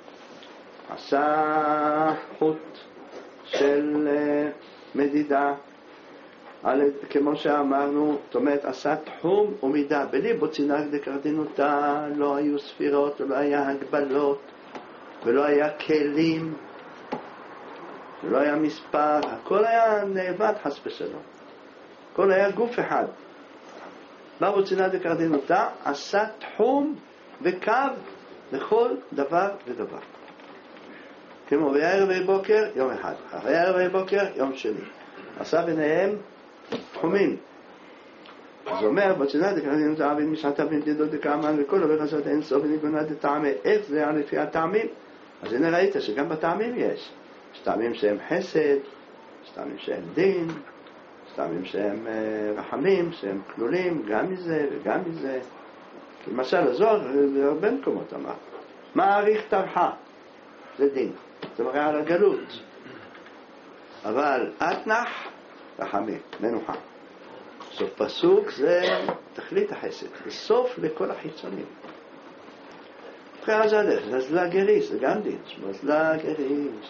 עשה חוט של מדידה, כמו שאמרנו, זאת אומרת, עשה תחום ומידה. בלי בוצינא דקרדינותא לא היו ספירות, ולא היה הגבלות, ולא היה כלים, ולא היה מספר, הכל היה נאבד חס ושלום. הכל היה גוף אחד. בבוצינא דקרדינותא עשה תחום וקו לכל דבר ודבר. כמו בערב ובוקר, יום אחד. אחרי ערב ובוקר, יום שני. עשה ביניהם תחומים. אז אומר, בוצינא דקרדינותא עביד משחטה במדידות דקאמרן וכל הברזת אין סוף וניגונה דטעמי. איך זה היה לפי הטעמים? אז הנה ראית שגם בטעמים יש. יש טעמים שהם חסד, יש טעמים שהם דין, יש טעמים שהם רחמים, שהם כלולים, גם מזה וגם מזה. למשל, הזוהר בהרבה מקומות אמר, מעריך טרחה, זה דין, זה מראה על הגלות. אבל אתנח, רחמים, מנוחה. סוף פסוק זה תכלית החסד, זה סוף לכל החיצונים. אחרי זה הדרך, זה זלה גריס, זה גם דין, זה זלה גריס.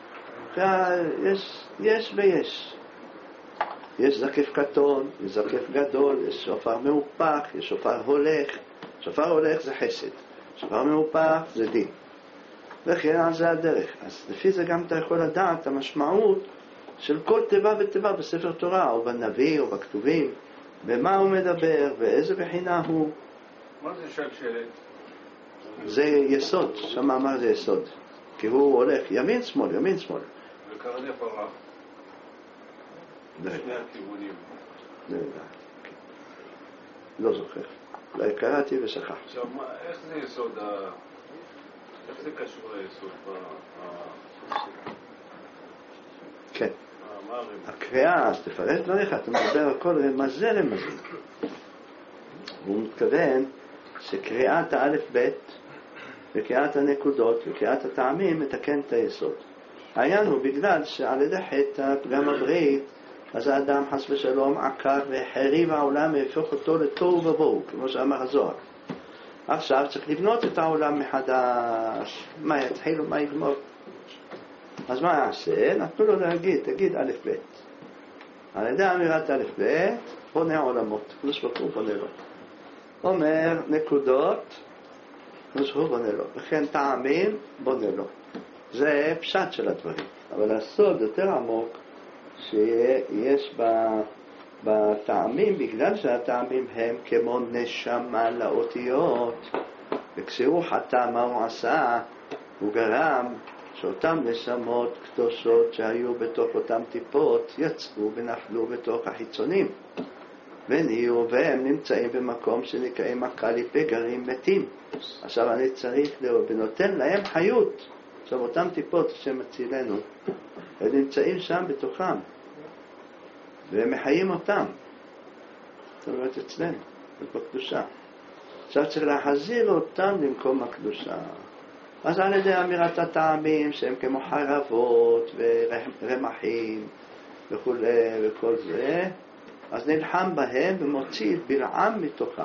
יש ויש. יש זקף קטון, יש זקף גדול, יש שופר מאופח, יש שופר הולך. שופר הולך זה חסד, שופר מאופח זה דין. וכן זה הדרך. אז לפי זה גם אתה יכול לדעת המשמעות של כל תיבה ותיבה בספר תורה, או בנביא, או בכתובים, במה הוא מדבר, ואיזה בחינה הוא. מה זה שלשלת? זה יסוד, שם אמר זה יסוד. כי הוא הולך ימין שמאל, ימין שמאל. וקרני פרה. בשני הכיוונים. לא זוכר. אולי קראתי ושכח. עכשיו, איך זה יסוד איך זה קשור ליסוד כן. הקריאה, אז תפרט דבריך, אתה מדבר על כל רמזי רמזים. הוא מתכוון שקריאת האלף בית וקריאת הנקודות וקריאת הטעמים מתקן את היסוד. העניין הוא בגלל שעל ידי חטא פגם הברית, אז האדם חס ושלום עקר והחריב העולם והפוך אותו לתוהו ובוהו, כמו שאמר הזוהר. עכשיו צריך לבנות את העולם מחדש. מה יתחיל ומה יגמור? אז מה יעשה? נתנו לו להגיד, תגיד א' ב'. על ידי אמירת א' ב' בונה עולמות, קדוש ברוך הוא בונה לו. אומר נקודות, קדוש ברוך הוא בונה לו. וכן טעמים בונה לו. זה פשט של הדברים. אבל הסוד יותר עמוק שיש בטעמים, בגלל שהטעמים הם כמו נשמה לאותיות, וכשהוא חטא מה הוא עשה? הוא גרם שאותם נשמות קדושות שהיו בתוך אותם טיפות יצאו ונפלו בתוך החיצונים והם נמצאים במקום שנקראים הקליפה, גרים מתים. עכשיו אני צריך ונותן להם חיות. עכשיו אותם טיפות שמצילנו הם נמצאים שם בתוכם והם מחיים אותם, זאת אומרת אצלנו בקדושה. עכשיו צריך להחזיר אותם למקום הקדושה. אז על ידי אמירת הטעמים שהם כמו חרבות ורמחים וכו' וכל זה, אז נלחם בהם ומוציא את בלעם מתוכם.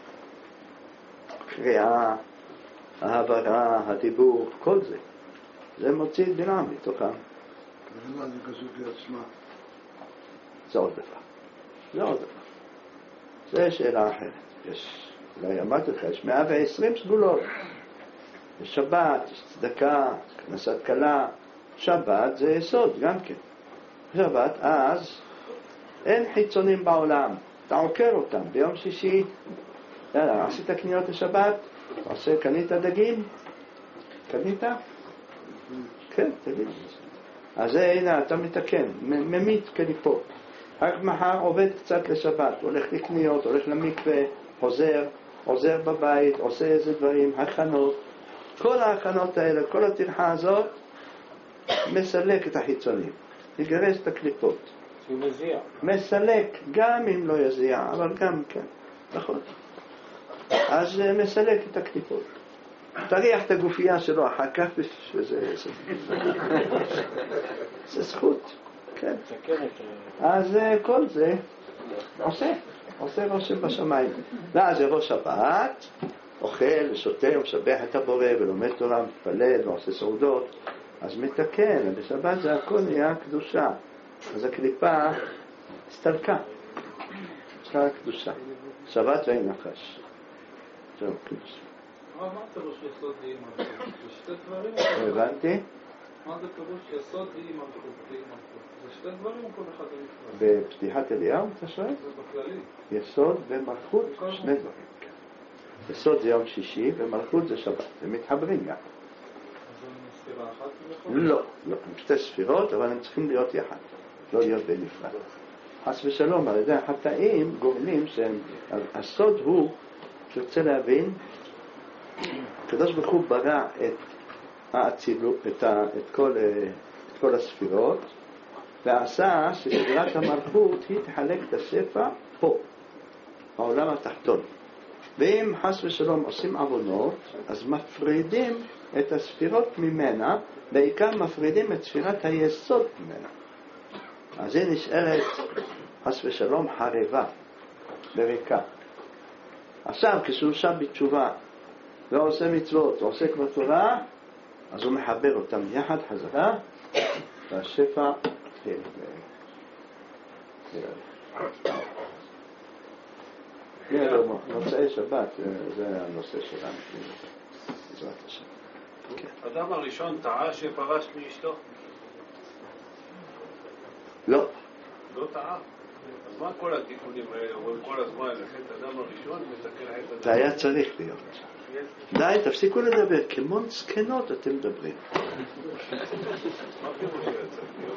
קריאה, העברה, הדיבור, כל זה. זה מוציא את בלעם מתוכם. ולמה זה קשור לעצמה? זה עוד דבר. זה עוד דבר. זה שאלה אחרת. יש, אולי אמרתי לך, יש 120 סגולות. יש שבת, יש צדקה, כנסת קלה. שבת זה יסוד גם כן. שבת, אז אין חיצונים בעולם. אתה עוקר אותם. ביום שישי, יאללה, עשית קניות לשבת? קנית דגים? קנית? כן, תגיד. אז הנה, אתה מתקן, ממית קליפות. רק מחר עובד קצת לשבת, הולך לקניות, הולך למקווה, עוזר בבית, עושה איזה דברים, הכנות. כל ההכנות האלה, כל הטרחה הזאת, מסלק את החיצונים, יגרש את הקליפות. שהוא מזיע. מסלק, גם אם לא יזיע, אבל גם כן, נכון. אז מסלק את הקליפות. תריח את הגופייה שלו אחר כך, זה זכות, כן. אז כל זה עושה רושם בשמיים. ואז זה ראש שבת, אוכל ושותה ומשבח את הבורא ולומד תורה, מתפלל ועושה סעודות, אז מתקן, בשבת זה הכל נהיה קדושה. אז הקליפה הסתלקה, יש לה קדושה. שבת ואין נחש. זהו, קדושה. מה פירוש יסוד דהי מלכות? זה שתי דברים? הבנתי? מה זה פירוש יסוד דהי מלכות? זה שתי דברים או כל אחד בנפרד? בפתיחת אליהו, אתה שואל? זה בכללי. יסוד ומלכות, שני דברים. יסוד זה יום שישי ומלכות זה שבת, הם מתחברים גם. אז זה ספירה אחת בכל? לא, הם שתי ספירות, אבל הם צריכים להיות יחד, לא להיות בנפרד. חס ושלום, על ידי החטאים גורמים שהם, הסוד הוא, שרוצה להבין, הקדוש ברוך הוא ברא את האצילות, את כל הספירות, ועשה שספירת המלכות היא תחלק את השפע פה, בעולם התחתון. ואם חס ושלום עושים עוונות, אז מפרידים את הספירות ממנה, בעיקר מפרידים את ספירת היסוד ממנה. אז היא נשארת חס ושלום חרבה, בריקה. עכשיו כשהוא שם בתשובה ועושה מצוות ועושה כבר תורה, אז הוא מחבר אותם יחד חזרה, והשפע מוצאי שבת, זה הנושא שלנו, בעזרת השם. אדם הראשון טעה שפרש מאשתו? לא. לא טעה? אז מה כל התיקונים האלה? אומרים כל הזמן לחטא אדם הראשון מתקן חטא אדם? זה היה צריך להיות. די, תפסיקו לדבר, כמו זקנות אתם מדברים. מה פירוש היה צריך להיות?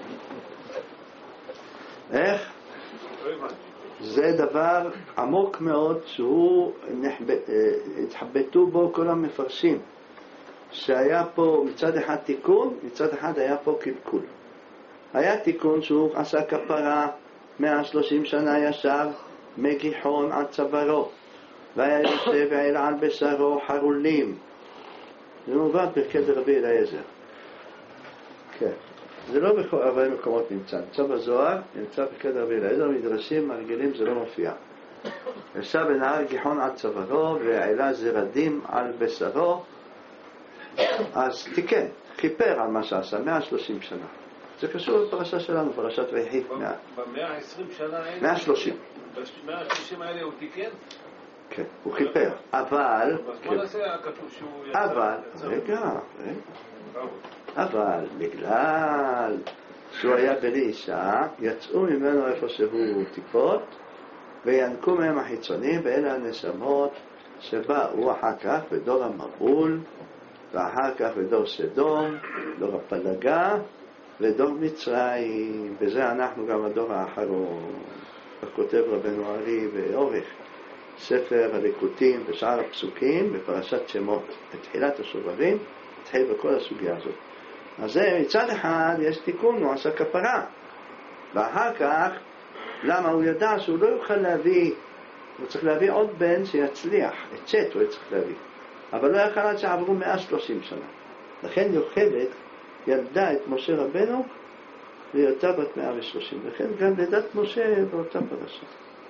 איך? לא הבנתי. זה דבר עמוק מאוד שהוא התחבטו בו כל המפרשים, שהיה פה מצד אחד תיקון, מצד אחד היה פה קלקול. היה תיקון שהוא עשה כפרה 130 שנה ישב מגיחון עד צווארו, והיה יושב ועל על בשרו חרולים. זה מובן בפרקי רבי אליעזר. כן. זה לא בכל הרבה מקומות נמצא בזוהר, נמצא בפרקי רבי אליעזר, מדרשים הרגילים זה לא מופיע. ישב ונהר גיחון עד צווארו ועלה זרדים על בשרו, אז תיקן, חיפר על מה שעשה 130 שנה. זה קשור לפרשה שלנו, פרשת ויחי. ב-120 שנה האלה? 130. ב-130 האלה הוא תיקן? כן, הוא חיפר, אבל... אז מה נעשה היה כתוב שהוא יצא? אבל, רגע, אבל בגלל שהוא היה בלי אישה, יצאו ממנו איפה שהוא טיפות, וינקו מהם החיצונים, ואלה הנשמות שבאו אחר כך בדור המבול, ואחר כך בדור סדום, דור הפלגה, ודור מצרים, וזה אנחנו גם הדור האחרון. כותב רבנו ארי באורך ספר הליקוטים ושאר הפסוקים בפרשת שמות, בתחילת השוברים, התחיל בכל הסוגיה הזאת. אז זה מצד אחד יש תיקון, הוא עשה כפרה, ואחר כך למה הוא ידע שהוא לא יוכל להביא, הוא צריך להביא עוד בן שיצליח, את שט הוא צריך להביא, אבל לא יכל עד שעברו 130 שנה. לכן יוכבד ילדה את משה רבנו והייתה בת 130, לכן גם לידת משה באותה פרשה.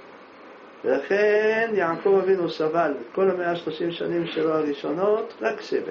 ולכן יעקב אבינו סבל את כל 130 שנים שלו הראשונות רק סבל.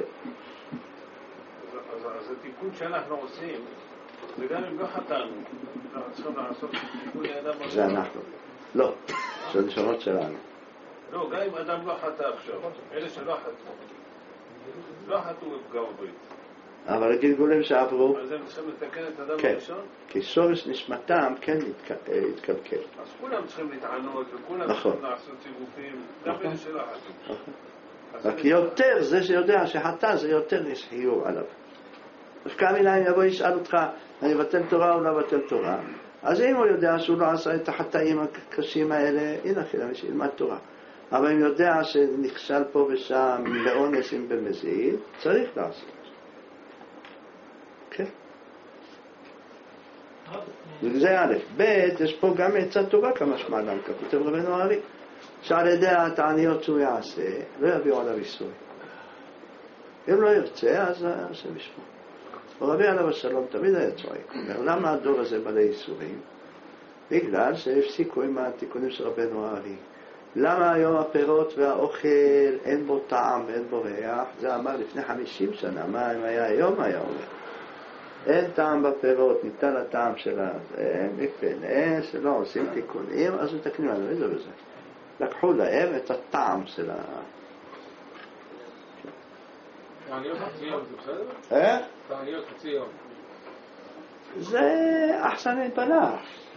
אז התיקון שאנחנו עושים, וגם אם לא חטאנו, אנחנו צריכים לעשות תיקון לאדם הראשון. זה אנחנו. לא, זה הראשונות שלנו. לא, גם אם אדם לא חטא עכשיו, אלה שלא חטאו, לא חטאו בפגם הברית. אבל הגלגולים שעברו, אז הם צריכים לתקן את האדם כן, הראשון? כי שורש נשמתם כן התקלקל. אז כולם צריכים להתענות, וכולם נכון. צריכים לעשות סיבובים, גם אלה שלא חטאו. אז רק יותר, זה שיודע שחטא, זה יותר יש חיוב עליו. דווקא מילה אם יבוא ישאל אותך, אני אבטל תורה או לא אבטל תורה, אז אם הוא יודע שהוא לא עשה את החטאים הקשים האלה, הנה חילה, שילמד תורה. אבל אם יודע שנכשל פה ושם באונס אם במזיד, צריך לעשות. כן. זה א', ב', יש פה גם עצה טובה כמה שמעלם, כתוב רבנו ארי, שעל ידי התעניות שהוא יעשה, לא יביאו עליו איסור. אם לא ירצה, אז השם ישמור. רבי עליו השלום תמיד היה צועק, אומר, למה הדור הזה מלא איסורים? בגלל שהפסיקו עם התיקונים של רבנו ארי. למה היום הפירות והאוכל אין בו טעם ואין בו ריח? זה אמר לפני 50 שנה, מה אם היה היום היה אומר. אין טעם בפירות, ניתן הטעם שלה, זה מפני שלא עושים תיקונים, אז מתקנים לנו איזה וזה. לקחו להם את הטעם של תעניות חצי יום, זה בסדר? איך? תעניות חצי יום. זה אחסן מפלח.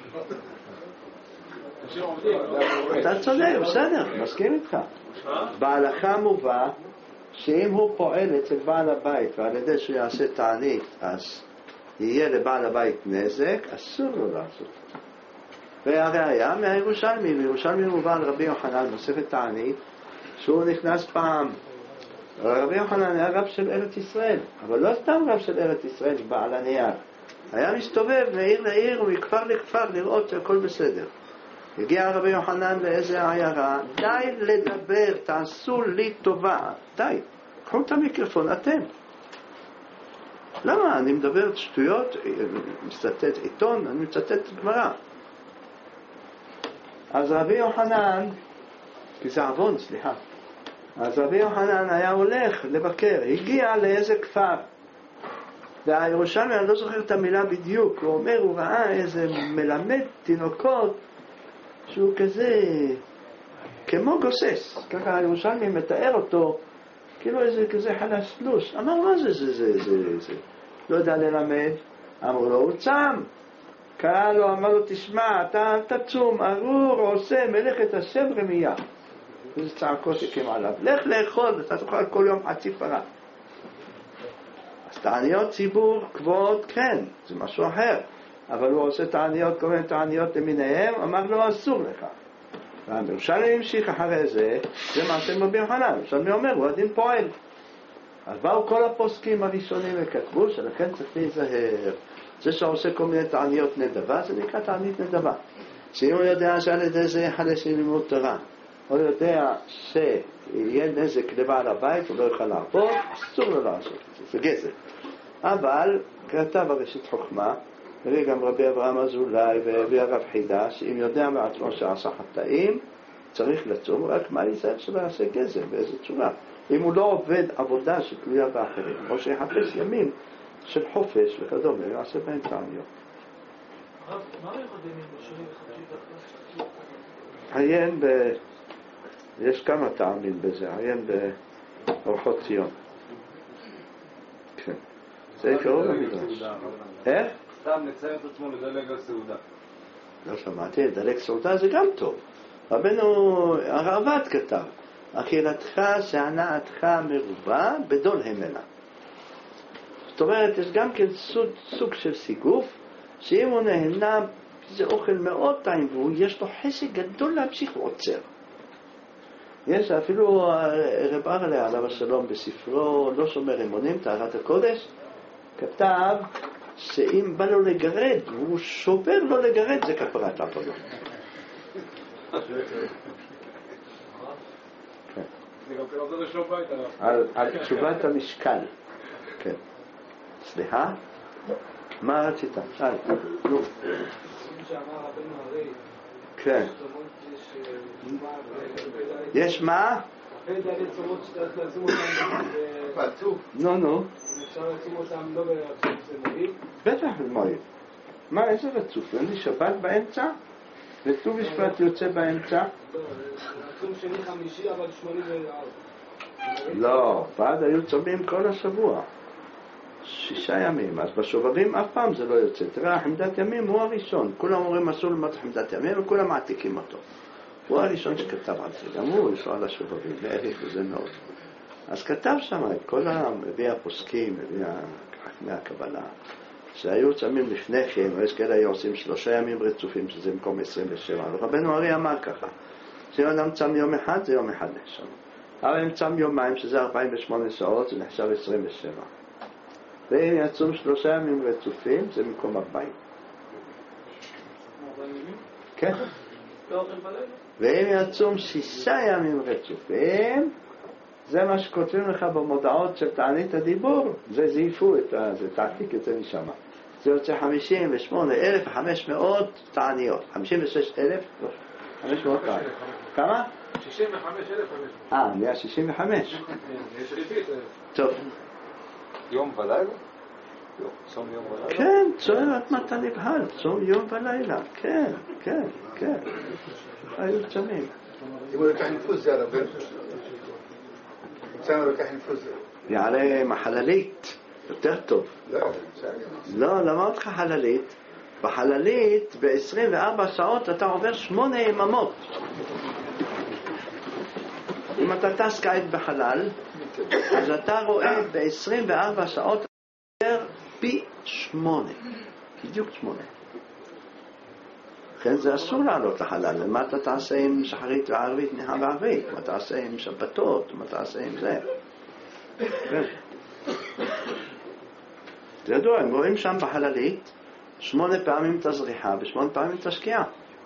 אתה צודק, בסדר, מסכים איתך. בהלכה מובא שאם הוא פועל אצל בעל הבית ועל ידי שהוא יעשה תענית, אז יהיה לבעל הבית נזק, אסור לו לעשות. והראיה מהירושלמי, מירושלמי מובא על רבי יוחנן, נוספת תענית, שהוא נכנס פעם. רבי יוחנן היה רב של ארץ ישראל, אבל לא סתם רב של ארץ ישראל, בעל הנייר. היה מסתובב מעיר לעיר ומכפר לכפר לראות שהכל בסדר. הגיע רבי יוחנן לאיזה עיירה, די לדבר, תעשו לי טובה, די, קחו את המיקרופון, אתם. למה? אני מדבר שטויות, מצטט עיתון, אני מצטט גמרא. אז רבי יוחנן, כי זה עוון, סליחה. אז רבי יוחנן היה הולך לבקר, הגיע לאיזה כפר. והירושלמי, אני לא זוכר את המילה בדיוק, הוא אומר, הוא ראה איזה מלמד תינוקות, שהוא כזה, כמו גוסס. ככה הירושלמי מתאר אותו, כאילו איזה כזה חלשלוש. אמר, מה זה? לא יודע ללמד. אמרו לו, הוא צם. קרא לו, אמר לו, תשמע, אתה תצום, ארור עושה מלאכת השם רמייה. איזה צעקות הקים עליו. לך לאכול, אתה תאכל כל יום חצי פרה. אז תעניות ציבור קבועות, כן, זה משהו אחר. אבל הוא עושה תעניות, כל מיני תעניות למיניהם, אמר לו, אסור לך. והירושלמי המשיך אחרי זה, זה מה שהם רבי יוחנן. ירושלמי אומר, הוא הדין פועל. אז באו כל הפוסקים הראשונים וכתבו, שלכן צריך להיזהר. זה שעושה כל מיני תעניות נדבה, זה נקרא תענית נדבה. שאם הוא יודע שעל ידי זה יחדש לימוד תורה, הוא יודע שיהיה נזק לבעל הבית, הוא לא יוכל לעבוד, אסור לו לעשות את זה, זה גזל. אבל כתב בראשית חוכמה, וגם רבי אברהם אזולאי והביא הרב חידה, שאם יודע מעצמו שעשה חטאים, צריך לצום, רק מה יישאר שלא יעשה גזל, באיזה צורה. אם הוא לא עובד עבודה שתלויה באחרים, או שיחפש ימים של חופש וכדומה, יעשה בהם תעניות. מה מיוחדים עם בשני וחמישי תחת? עיין יש כמה טעמים בזה, עיין באורחות ציון. כן. זה קרוב למדרש. איך? סתם לציין את עצמו לדלג על סעודה. לא שמעתי, לדלג סעודה זה גם טוב. רבנו הרעב"ד כתב, אכילתך שהנאתך מרובה בדול המנה. זאת אומרת, יש גם כן סוג של סיגוף, שאם הוא נהנה, זה אוכל מאוד טעים, ויש לו חשק גדול להמשיך, הוא עוצר. יש אפילו רב ארלה עליו השלום בספרו לא שומר אמונים, טהרת הקודש, כתב שאם בא לו לגרד והוא שובר לו לגרד, זה כפרת עוונות. על תשובת המשקל. כן. סליחה? מה רצית? נו. כן. יש מה? נו. אפשר לשים אותם לא ברצוף, זה מועיל? בטח מועיל. מה, איזה רצוף? אין לי שבת באמצע? וט"ו בשבט יוצא באמצע? רצום שני חמישי, אבל 84. לא, ועד היו צומים כל השבוע. 6 ימים, אז בשוברים אף פעם זה לא יוצא. תראה, חמדת ימים הוא הראשון. כולם אומרים אסור ללמוד חמדת ימים וכולם מעתיקים אותו. הוא הראשון שכתב על זה, גם הוא יש לו על השוברים, והעריך בזה מאוד. אז כתב שם את כל מביא הפוסקים, מביא חכמי הקבלה, שהיו צמים לפני כן, ויש כאלה היו עושים 3 ימים רצופים, שזה במקום 27. ורבנו הרי אמר ככה, שאם אדם צם יום אחד, זה יום אחד נחשב. אבל אם צם יומיים, שזה 48 שעות, זה נחשב 27. ואם יצום 3 ימים רצופים, זה במקום 40. כן. ואם יצום 6 ימים רצופים, זה מה שכותבים לך במודעות של תענית הדיבור, זה זייפו את זה, תעתיק את זה משם. זה יוצא 58,500 תעניות, 56,500 תעניות. כמה? 65,500. נהיה 65. יש ריבית. טוב. יום ולילה? צום יום ולילה? כן, צום עד מה אתה נבהל, צום יום ולילה, כן. היו צמים. אם הוא לקח נפוס זה הרבה. אצלנו לקח נפוס זה. יעלה מחללית, יותר טוב. לא, למה אותך חללית? בחללית ב-24 שעות אתה עובר 8 יממות. אם אתה טס כעת בחלל, אז אתה רואה ב-24 שעות עובר פי 8. בדיוק 8. לכן זה אסור לעלות לחלל. מה אתה תעשה עם שחרית וערבית, ניחה וערבית? מה תעשה עם שבתות? מה תעשה עם זה? זה ידוע, הם רואים שם בחללית 8 פעמים את הזריחה ו8 פעמים את השקיעה.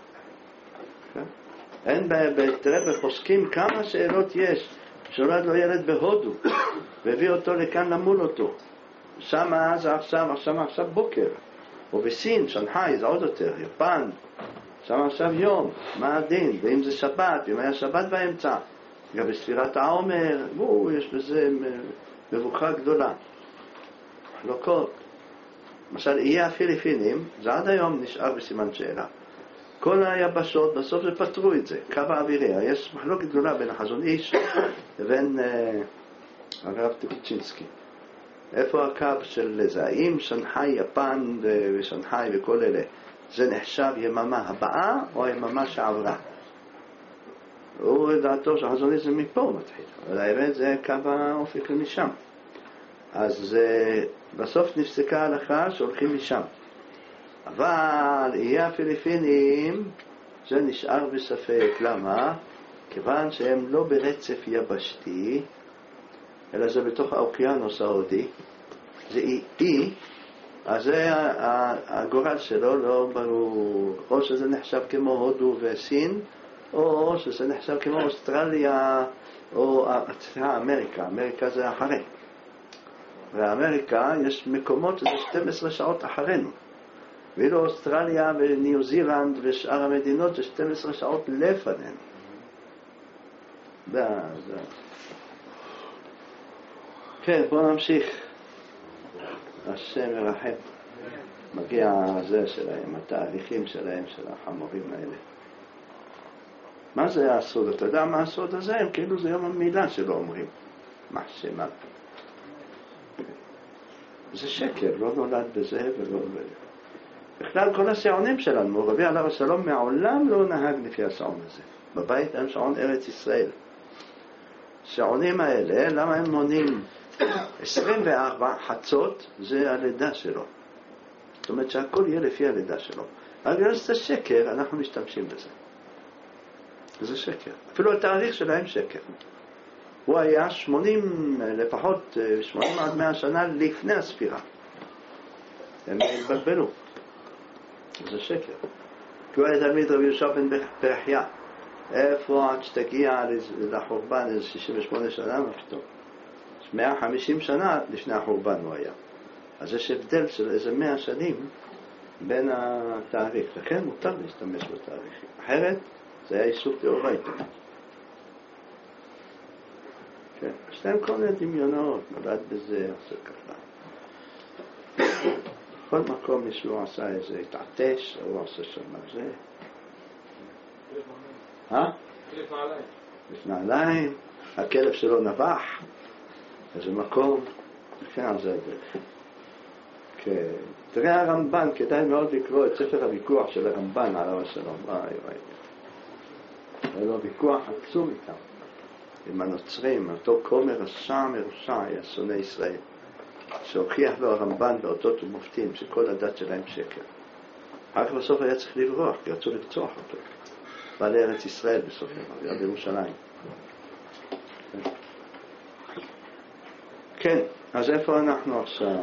אין, תראה בחוסקים כמה שאלות יש. שולד לו ילד בהודו והביא אותו לכאן למול אותו. שמה זה עכשיו בוקר. או בסין, שנגחאי, זה עוד יותר, יפן, שם עכשיו יום, מה הדין? ואם זה שבת, אם היה שבת באמצע, גם בספירת העומר, יש בזה מבוכה גדולה. מחלוקות. למשל, איי הפיליפינים, זה עד היום נשאר בסימן שאלה. כל היבשות, בסוף זה פתרו את זה, קו האווירי. יש מחלוקת גדולה בין החזון איש לבין הרב טקוצ'ינסקי. איפה הקו של זה? האם שנגחאי, יפן ושנגחאי וכל אלה, זה נחשב יממה הבאה או יממה שעברה? הוא דעתו שהחזון איש זה מפה מתחיל, אבל האמת זה קו האופק משם. אז בסוף נפסקה ההלכה שהולכים משם. אבל איי הפיליפינים זה נשאר בספק. למה? כיוון שהם לא ברצף יבשתי, אלא זה בתוך האוקיינוס ההודי. זה אי, אז זה הגורל שלו לא ברור. או שזה נחשב כמו הודו וסין, או שזה נחשב כמו אוסטרליה, או אמריקה. אמריקה זה אחרי. ואמריקה יש מקומות שזה 12 שעות אחרינו. ואילו אוסטרליה וניו זילנד ושאר המדינות זה 12 שעות לפנינו. זה. כן, בואו נמשיך. השם ירחם. מגיע זה שלהם, התהליכים שלהם, של החמורים האלה. מה זה הסוד? אתה יודע מה הסוד הזה? הם כאילו זה יום המילה שלא אומרים. מה שמה? זה שקר, לא נולד בזה ולא... בכלל כל השעונים שלנו, רבי עליו השלום מעולם לא נהג לפי השעון הזה. בבית אין שעון ארץ ישראל. השעונים האלה, למה הם מונים 24 חצות? זה הלידה שלו. זאת אומרת שהכל יהיה לפי הלידה שלו. אבל בגלל שזה שקר, אנחנו משתמשים בזה. זה שקר. אפילו התאריך שלהם שקר. הוא היה 80, לפחות 80 עד 100 שנה לפני הספירה. הם התבלבלו. זה שקר. כי הוא היה תלמיד רבי יהושע בן פרחיה. איפה עד שתגיע לחורבן, איזה 68 שנה, מה פתאום? 150 שנה לפני החורבן הוא היה. אז יש הבדל של איזה 100 שנים בין התאריך. לכן מותר להשתמש בתאריכים. אחרת זה היה איסור דאורייתא. כן, יש להם כל מיני דמיונות, נולד בזה, עושה ככה. בכל מקום מישהו עשה איזה התעטש, הוא עושה שם זה. לפנעליים, הכלב שלו נבח, איזה מקום, כן, על זה. תראה הרמב"ן, כדאי מאוד לקרוא את ספר הוויכוח של הרמב"ן עליו השלום. היה לו ויכוח עצום איתם, עם הנוצרים, אותו כומר רשע מרושע היה שונא ישראל, שהוכיח לו הרמב"ן באותות ומופתים שכל הדת שלהם שקר. רק בסוף היה צריך לברוח, כי רצו לרצוח אותו. בא לארץ ישראל בסוף דבר, היה בירושלים. כן, אז איפה אנחנו עכשיו?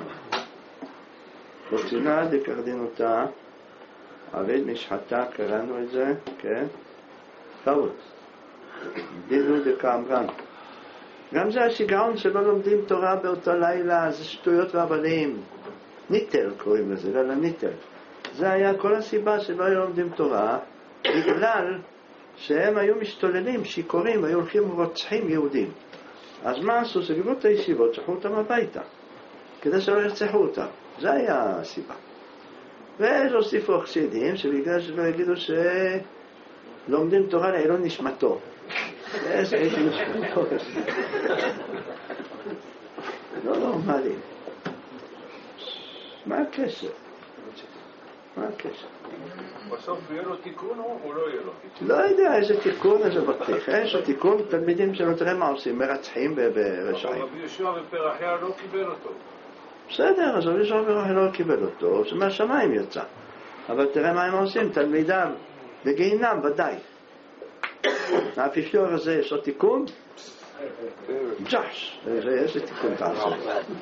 בצינה דקרדינותה, עביד משחתה, קראנו את זה, כן? טעות. דינו דקאמרן. גם זה השיגעון שלא לומדים תורה באותו לילה, זה שטויות רבנים. ניטל קוראים לזה, לא ניטל. זה היה כל הסיבה שלא היו לומדים תורה, בגלל שהם היו משתוללים, שיכורים, היו הולכים רוצחים יהודים. אז מה עשו? סגרו את הישיבות, שחררו אותם הביתה, כדי שלא ירצחו אותם. זה היה הסיבה. והוסיפו חסידים, שבגלל שלא יגידו שלומדים תורה לעילוי נשמתו. איזה הייתי נשמתו. לא נורמלי. מה הקשר? מה הקשר? בסוף יהיה לו תיקון או לא יהיה לו תיקון? לא יודע איזה תיקון, איזה בטיח. איזה תיקון, תלמידים שלא תראה מה עושים, מרצחים ברשעים. רבי יהושע בן פרחיה לא קיבל אותו. בסדר, אז רבי יהושע בן פרחיה לא קיבל אותו, שמהשמיים יצא. אבל תראה מה הם עושים, תלמידיו, בגיהינם ודאי. האפיפיור הזה יש לו תיקון? ג'ש, איזה תיקון תעשה?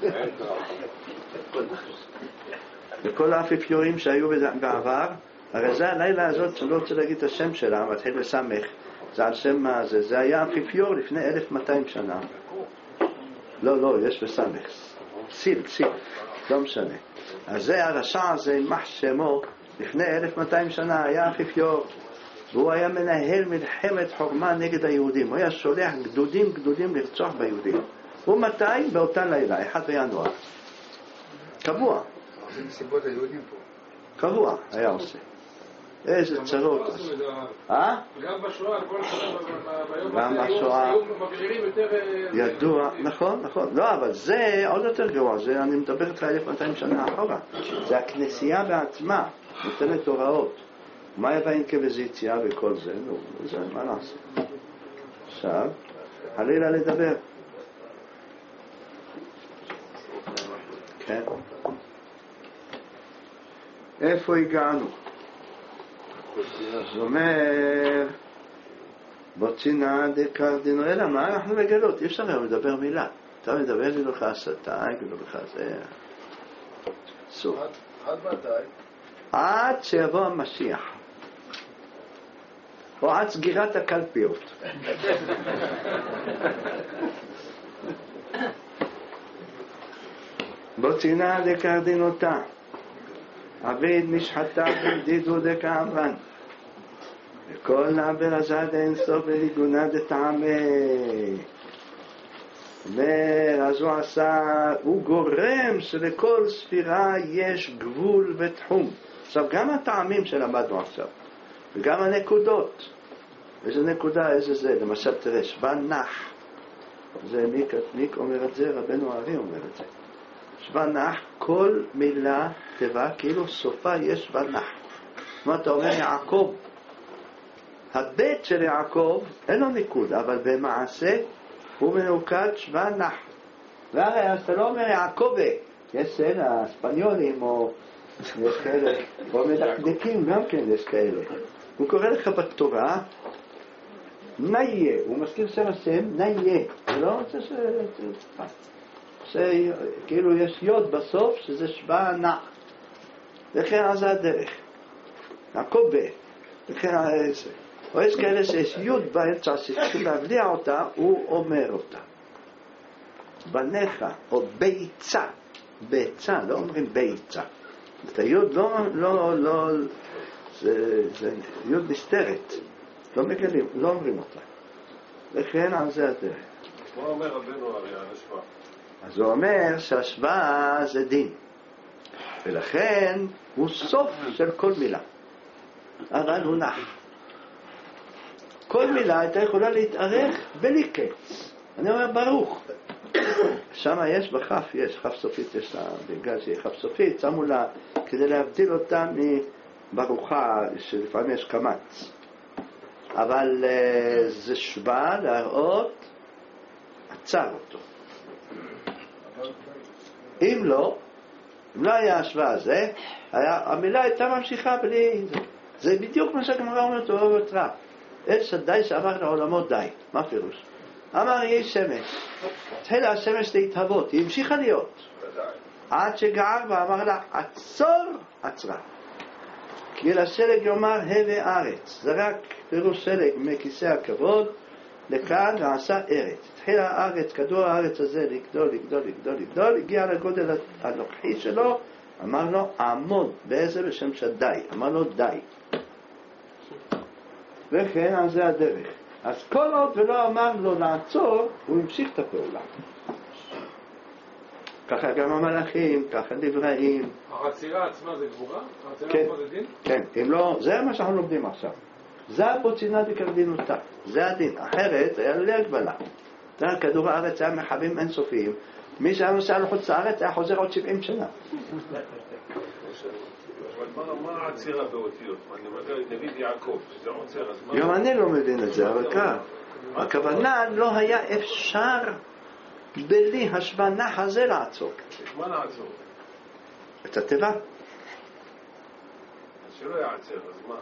וכל האפיפיורים שהיו בעבר, הרי זה הלילה הזאת, שאני לא רוצה להגיד את השם שלה, מתחיל לסמך, זה על שם מה זה, זה היה אפיפיור לפני 1200 שנה. לא, יש בסמך. סיל, לא משנה. אז זה הרשע הזה, יימח שמו, לפני 1200 שנה היה אפיפיור, והוא היה מנהל מלחמת חורמה נגד היהודים. הוא היה שולח גדודים לרצוח ביהודים. ומתי? באותה לילה, 1 בינואר. קבוע. זה מסיבות היהודים פה. קבוע היה עושה. איזה צרות. גם בשואה, גם בשואה. ידוע, נכון. לא, אבל זה עוד יותר גרוע. זה, אני מדבר איתך 1200 שנה אחורה. זה הכנסייה בעצמה, נותנת הוראות. מה היה באינקוויזיציה וכל זה? נו, זה מה לעשות. עכשיו, חלילה לדבר. כן. איפה הגענו? זאת אומרת, בוצינה דקרדינו, אלא מה אנחנו מגלות? אי אפשר היום לדבר מילה. אתה מדבר, יגידו לך הסתה, יגידו לך זה... סוף. עד מתי? עד שיבוא המשיח. או עד סגירת הקלפיות. בוצינה דקרדינותה. עביד משחתה בדידו דקאמרן. וכל נעבר הזד אינסוף וליגונה דטעמי. ואז הוא עשה, הוא גורם שלכל ספירה יש גבול ותחום. עכשיו גם הטעמים שלמדנו עכשיו, וגם הנקודות. איזה נקודה, איזה זה, למשל תראה, שווה נח. זה מיק אומר את זה, רבנו הארי אומר את זה. שווה נח, כל מילה תיבה כאילו סופה יש בה נח. זאת אומרת, אתה אומר יעקב, הבית של יעקב אין לו ניקוד, אבל במעשה הוא מנוקד שווה נח. והרי אז אתה לא אומר יעקב, יש הספניולים או יש כאלה, או מדקדקים גם כן יש כאלה. הוא קורא לך בתורה ניה, הוא מזכיר שם השם ניה, זה לא רוצה כאילו יש יוד בסוף שזה שווה נח. וכן אז הדרך יעקב וכן זה. או יש כאלה שיש יוד באמצע שצריך להבליע אותה, הוא אומר אותה בניך או ביצה, ביצה, לא אומרים ביצה, את היוד לא זה יוד נסתרת, לא מגלים, לא אומרים אותה. וכן על זה הדרך. מה אומר רבנו הרי על השוואה? אז הוא אומר שהשוואה זה דין, ולכן הוא סוף של כל מילה, אבל הוא נח. כל מילה הייתה יכולה להתארך בלי קץ. אני אומר ברוך, שם יש בכף, יש כף סופית, יש לה, בגלל שהיא כף סופית, שמו לה כדי להבדיל אותה מברוכה שלפעמים יש קמץ, אבל זה שווה להראות עצר אותו. אם לא היה השוואה הזה, המילה הייתה ממשיכה בלי זה. זה בדיוק מה שהגמרא אומרת בתורה. אל שדי שעבר לעולמו די. מה פירוש? אמר יהי שמש, התחילה השמש להתהוות, היא המשיכה להיות עד שגער ואמר לה עצור, עצרה. כי לשלג יאמר הווה ארץ, זרק פירוש שלג מכיסא הכבוד לכאן ועשה ארץ. התחילה הארץ, כדור הארץ הזה לגדול, לגדול, לגדול, לגדול, הגיע לגודל הנוכחי שלו, אמר לו עמוד, באיזה בשם שדי, אמר לו די. וכן על זה הדרך. אז כל עוד ולא אמר לו לעצור, הוא המשיך את הפעולה. ככה גם המלאכים, ככה דבראים. העצירה עצמה זה גבורה? כן, עצמה זה דין? כן, אם לא, זה מה שאנחנו לומדים עכשיו. זה הבוצינה דקרדינותא, זה הדין. אחרת היה לי הגבלה. כדור הארץ היה מחבים אינסופיים. מי שהיה נוסע לחוץ לארץ היה חוזר עוד 70 שנה. אבל מה העצירה באותיות? נגיד יעקב, שזה עוצר, אז מה? גם אני לא מבין את זה, אבל כך. הכוונה לא היה אפשר בלי השבנה הזה לעצור. מה לעצור? את התיבה. אז שלא יעצר, אז מה?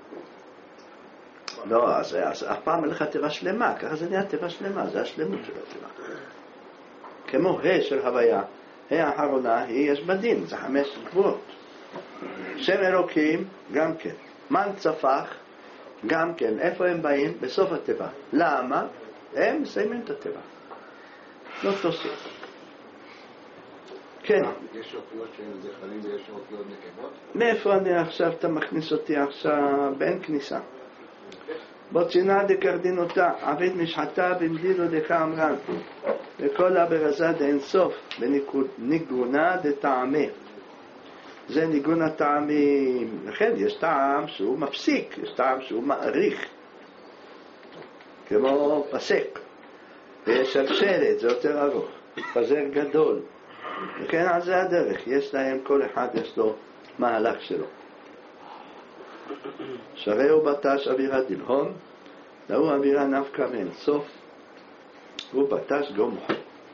לא, אז אף פעם אין לך תיבה שלמה, ככה זה נהיה תיבה שלמה, זה השלמות של התיבה. כמו של הוויה, האחרונה היא יש בדין, זה 5 גבורות. שם אלוקים גם כן, מן צפח גם כן, איפה הם באים? בסוף התיבה. למה? הם מסיימים את התיבה, לא תוסיף. כן. יש אותיות שהם זכרים ויש אותיות נקבות? מאיפה אני עכשיו, אתה מכניס אותי עכשיו באין כניסה? בוצינה דקרדינותא, עבד משחתה במדילו דקה אמרן, וכל הברזה דאין סוף, בניגונה דטעמה. זה ניגון הטעמים. לכן יש טעם שהוא מפסיק, יש טעם שהוא מעריך, כמו פסק, ויש שלשלת, זה יותר ארוך, פזר גדול. לכן על זה הדרך, יש להם, כל אחד יש לו מהלך שלו. שווה ובטש אווירה דלהום, זהו אווירה נפקה מאין סוף, ובטש גומח.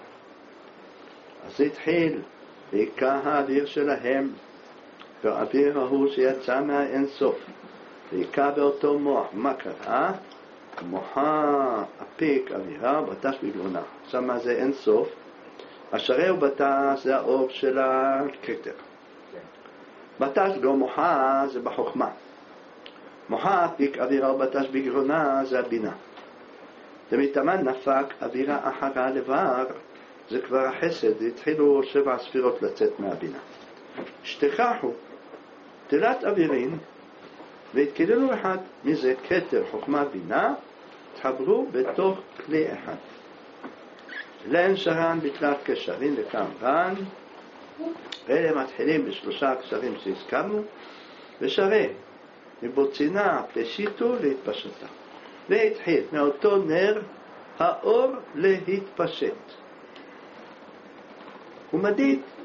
אז התחיל בעיקר האוויר שלהם, והאוויר ההוא שיצא מהאין סוף, בעיקר באותו מוח. מה קרה? מוחה הפיק אווירה ובטש בגרונה. עכשיו מה זה אין סוף? השרה ובטש זה האור של הכתר. בטש גומחה זה בחוכמה. מוחה פיק אווירה ובטש בגרונה זה הבינה. ומתאמן נפק אווירה אחרה לבר, זה כבר החסד, התחילו 7 ספירות לצאת מהבינה. שתכחו תלת אווירים והתקללו אחד, מזה כתר חוכמה בינה, תחברו בתוך כלי אחד. לאין שרן בתלת קשרים וכאמרן, אלה מתחילים ב3 קשרים שהזכרנו, ושרה מבוצינה פשיטו להתפשטה. והתחיל מאותו נר האור להתפשט. הוא מדיד,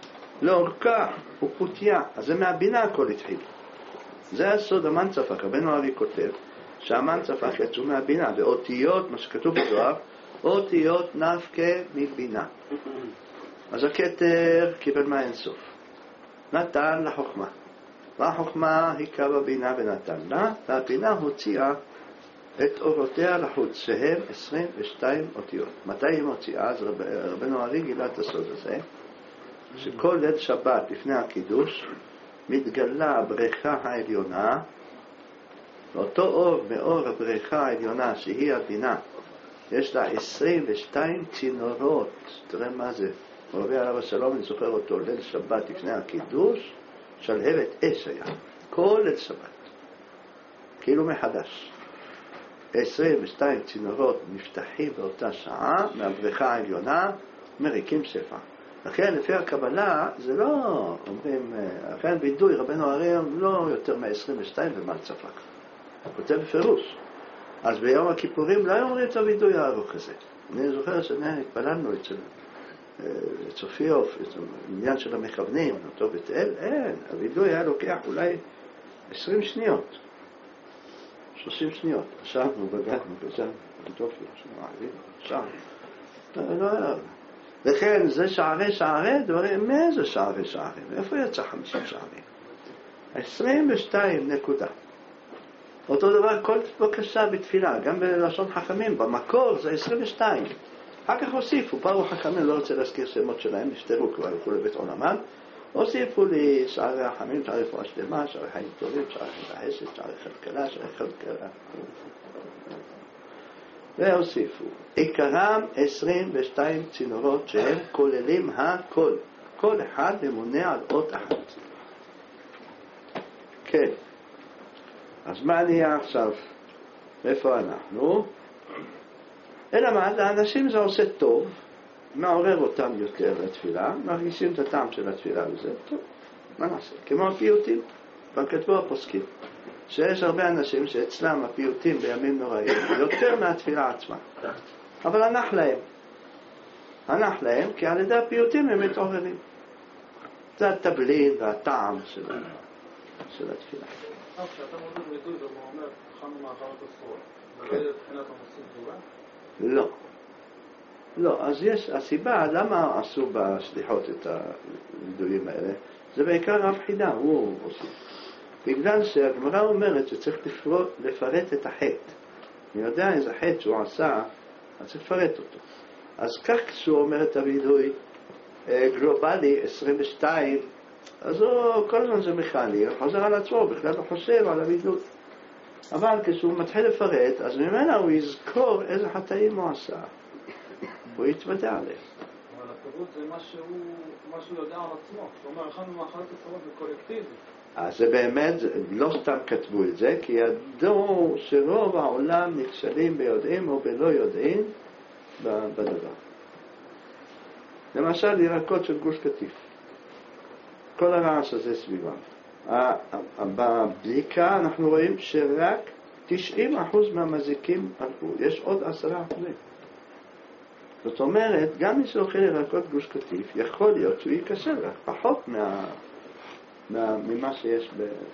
לאורכה ופותיה, אז זה מהבינה הכל התחיל. זה הסוד המנצפק. רבנו ארי כותב שהמנצפק יצאו מהבינה, ואותיות, מה שכתוב בזוהר, אותיות נפקה מבינה. אז הכתר קיבל מהאינסוף, נתן לחוכמה, והחוכמה היכה בבינה ונתן לה, והבינה הוציאה את אורותיה לחוץ, שהם 22 אותיות. מתי היא מוציאה? אז רבנו ארי גילה את הסוד הזה, שכל ליל שבת לפני הקידוש מתגלה הבריכה העליונה, ואותו אור מאור הבריכה העליונה שהיא הבינה, יש לה 22 צינורות. תראה מה זה, רבי עליו השלום, אני זוכר אותו ליל שבת לפני הקידוש, שלהבת אש היה, כל ליל שבת, כאילו מחדש. 22 צינורות נפתחים באותה שעה מהבריכה העליונה, מריקים שפע. לכן לפי הקבלה זה לא אומרים, לכן בידוי רבנו ארי לא יותר מ-22 ומנצפק, כותב בפירוש. אז ביום הכיפורים לא אומרים את הבידוי הארוך הזה. אני זוכר שהתפללנו אצל צופיוף, את העניין של המכוונים, אותו בית אל, אין, הבידוי היה לוקח אולי 20 שניות, 30 שניות. ישבנו, בגדנו, בזן, בטופי, שם. לא היה. לכן זה שערי דברים, מאיזה שערי? איפה יצא 50 שערים? 22 נקודה. אותו דבר כל בקשה בתפילה, גם בלשון חכמים, במקור זה 22. אחר כך הוסיפו, באו חכמים, לא רוצה להזכיר שמות שלהם, נפטרו כבר, הלכו לבית עולמם, הוסיפו לי שערי החמים, שערי רפואה שלמה, שערי חיים טובים, שערי חסד, שערי כלכלה, והוסיפו. עיקרם 22 צינורות שהם כוללים הכל. כל אחד ממונה על אות אחת. כן. אז מה נהיה עכשיו? איפה אנחנו? אלא מה? לאנשים זה עושה טוב, מעורר אותם יותר לתפילה, מרגישים את הטעם של התפילה וזה טוב. מה נעשה? כמו הפיוטים, וכתבו הפוסקים, שיש הרבה אנשים שאצלם הפיוטים בימים נוראים יותר מהתפילה עצמה. אבל הנח להם, כי על ידי הפיוטים הם מתעוררים. זה התבלין והטעם של התפילה. כשאתה מודד וידוי ואומר, אכלנו מאכלות אסורות, זה לא מבחינת המוסיף תשובה? לא, אז יש הסיבה למה עשו בשליחות את הווידויים האלה, זה בעיקר רב חידה, הוא עושה. בגלל שהגמרא אומרת שצריך לפרט את החטא. אני יודע איזה חטא שהוא עשה, אז צריך לפרט אותו. אז כך כשהוא אומר את הווידוי גלובלי 22, אז הוא כל הזמן זה מכני, הוא חוזר על עצמו, בכלל לא חושב על הווידוי. אבל כשהוא מתחיל לפרט, אז ממנה הוא יזכור איזה חטאים הוא עשה. הוא יתוודע עליהם. אבל הפירוט זה מה שהוא יודע על עצמו. זאת אומרת, אכלנו מאכלות אסורות בקולקטיבי. אז זה באמת, לא סתם כתבו את זה, כי ידעו שרוב העולם נכשלים ביודעים או בלא יודעים בדבר. למשל, ירקות של גוש קטיף. כל הרעש הזה סביבם. בבדיקה אנחנו רואים שרק 90% מהמזיקים הלכו. יש עוד 10%. זאת אומרת, גם מי שאוכל ירקות גוש קטיף, יכול להיות שהוא ייכשל רק פחות ממה שיש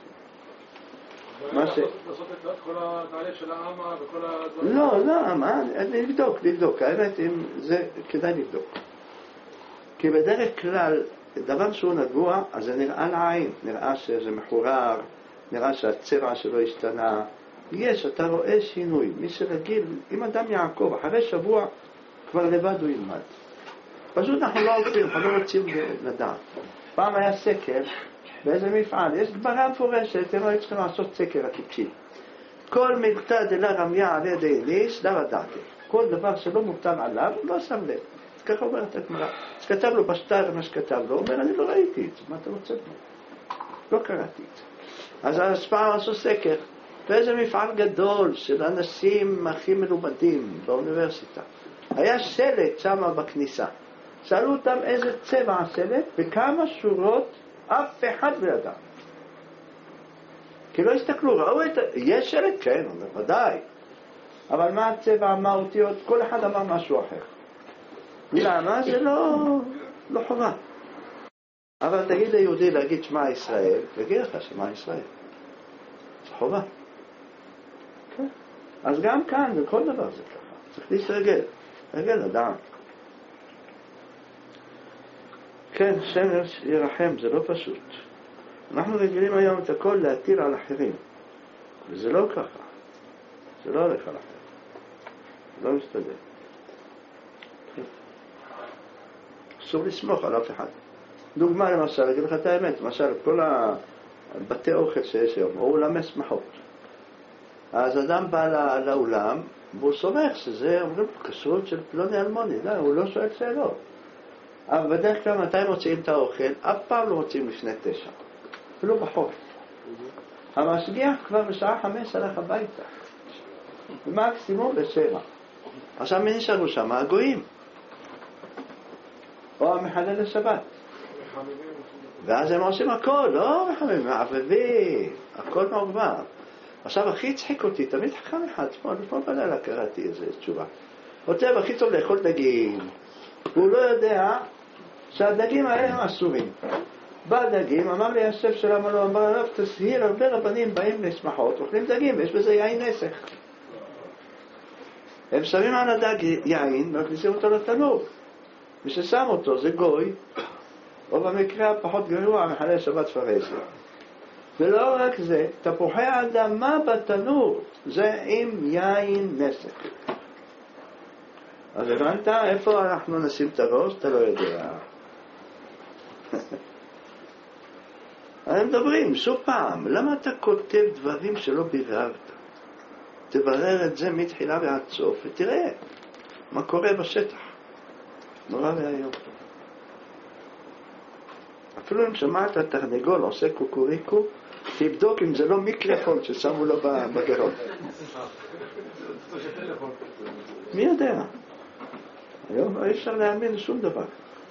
לעשות את כל התהליך של העמה וכל הדברים? לא, לבדוק. האמת, זה כדאי לבדוק. כי בדרך כלל, דבר שהוא נגוע, אז זה נראה לעין. נראה שזה מחורר, נראה שהצבע שלו השתנה. אתה רואה שינוי. מי שרגיל, אם אדם יעקב, אחרי שבוע, כבר לבד הוא ילמד. פשוט אנחנו לא רוצים לדעת. פעם היה סקר, באיזה מפעל, יש דברה מפורשת, הם היו צריכים לעשות סקר הטיפשי. כל מלתא דלה רמיה על ידי ניס, לא ידעתי. כל דבר שלא מוטל עליו, הוא לא שם לב. אז ככה אומרת הגמרא. אז כתב לו בשטר מה שכתב לו, הוא אומר, אני לא ראיתי את זה, מה אתה רוצה? לא קראתי את זה. אז פעם עשו סקר, באיזה מפעל גדול של אנשים הכי מלומדים באוניברסיטה. היה שלט שם בכניסה. שאלו אותם איזה צבע השלט, וכמה שורות אף אחד לא ידע. כי לא הסתכלו, ראו יש שלט? כן, ודאי. אבל מה הצבע, מה האותיות? כל אחד אמר משהו אחר. למה? זה לא חובה. אבל תגיד ליהודי להגיד שמע ישראל, תגיד לך שמע ישראל. זה חובה. כן. אז גם כאן, בכל דבר זה ככה. צריך להתרגל. רגל אדם. כן, השם ירחם, זה לא פשוט. אנחנו רגילים היום את הכל להטיל על אחרים. וזה לא ככה. זה לא הולך על אחרים. זה לא מסתדר. אסור לסמוך על אף אחד. דוגמה למשל, אגיד לך את האמת, למשל, כל הבתי אוכל שיש היום, או אולמי שמחות. אז אדם בא לאולם, והוא סומך שזה, אומרים, כשרות של פלוני אלמוני, לא, הוא לא שואל שאלות. אבל בדרך כלל מתי מוצאים את האוכל? אף פעם לא מוצאים לפני 9. אפילו בחורף. המשגיח כבר בשעה 5 הלך הביתה. ומקסימום ב7. עכשיו מי נשארו שם? הגויים. או המחלל לשבת. ואז הם עושים הכל, לא מחממים, מעבבים, הכל מעורבב. עכשיו הכי הצחיק אותי, תמיד חכם אחד, לפעמים בלילה קראתי איזה תשובה. כותב הכי טוב לאכול דגים. הוא לא יודע שהדגים האלה הם אסורים. בא דגים, אמר לי השף שלם, אמר עליו, תסהיר, הרבה רבנים באים לשמחות, אוכלים דגים, ויש בזה יין נסך. הם שמים על הדג יין, ומכניסים אותו לתנור. מי ששם אותו זה גוי, או במקרה הפחות גרוע, מחלל שבת פרהסיה. ולא רק זה, תפוחי האדמה בתנור, זה עם יין נסך. אז הבנת איפה אנחנו נשים את הראש? אתה לא יודע. הם מדברים, שוב פעם, למה אתה כותב דברים שלא ביררת? תברר את זה מתחילה ועד סוף, ותראה מה קורה בשטח. נורא והיום. אפילו אם שמעת תרנגול עושה קוקוריקו, תבדוק אם זה לא מיקרופון ששמו לו בגרון. מי יודע? היום אי אפשר להאמין לשום דבר.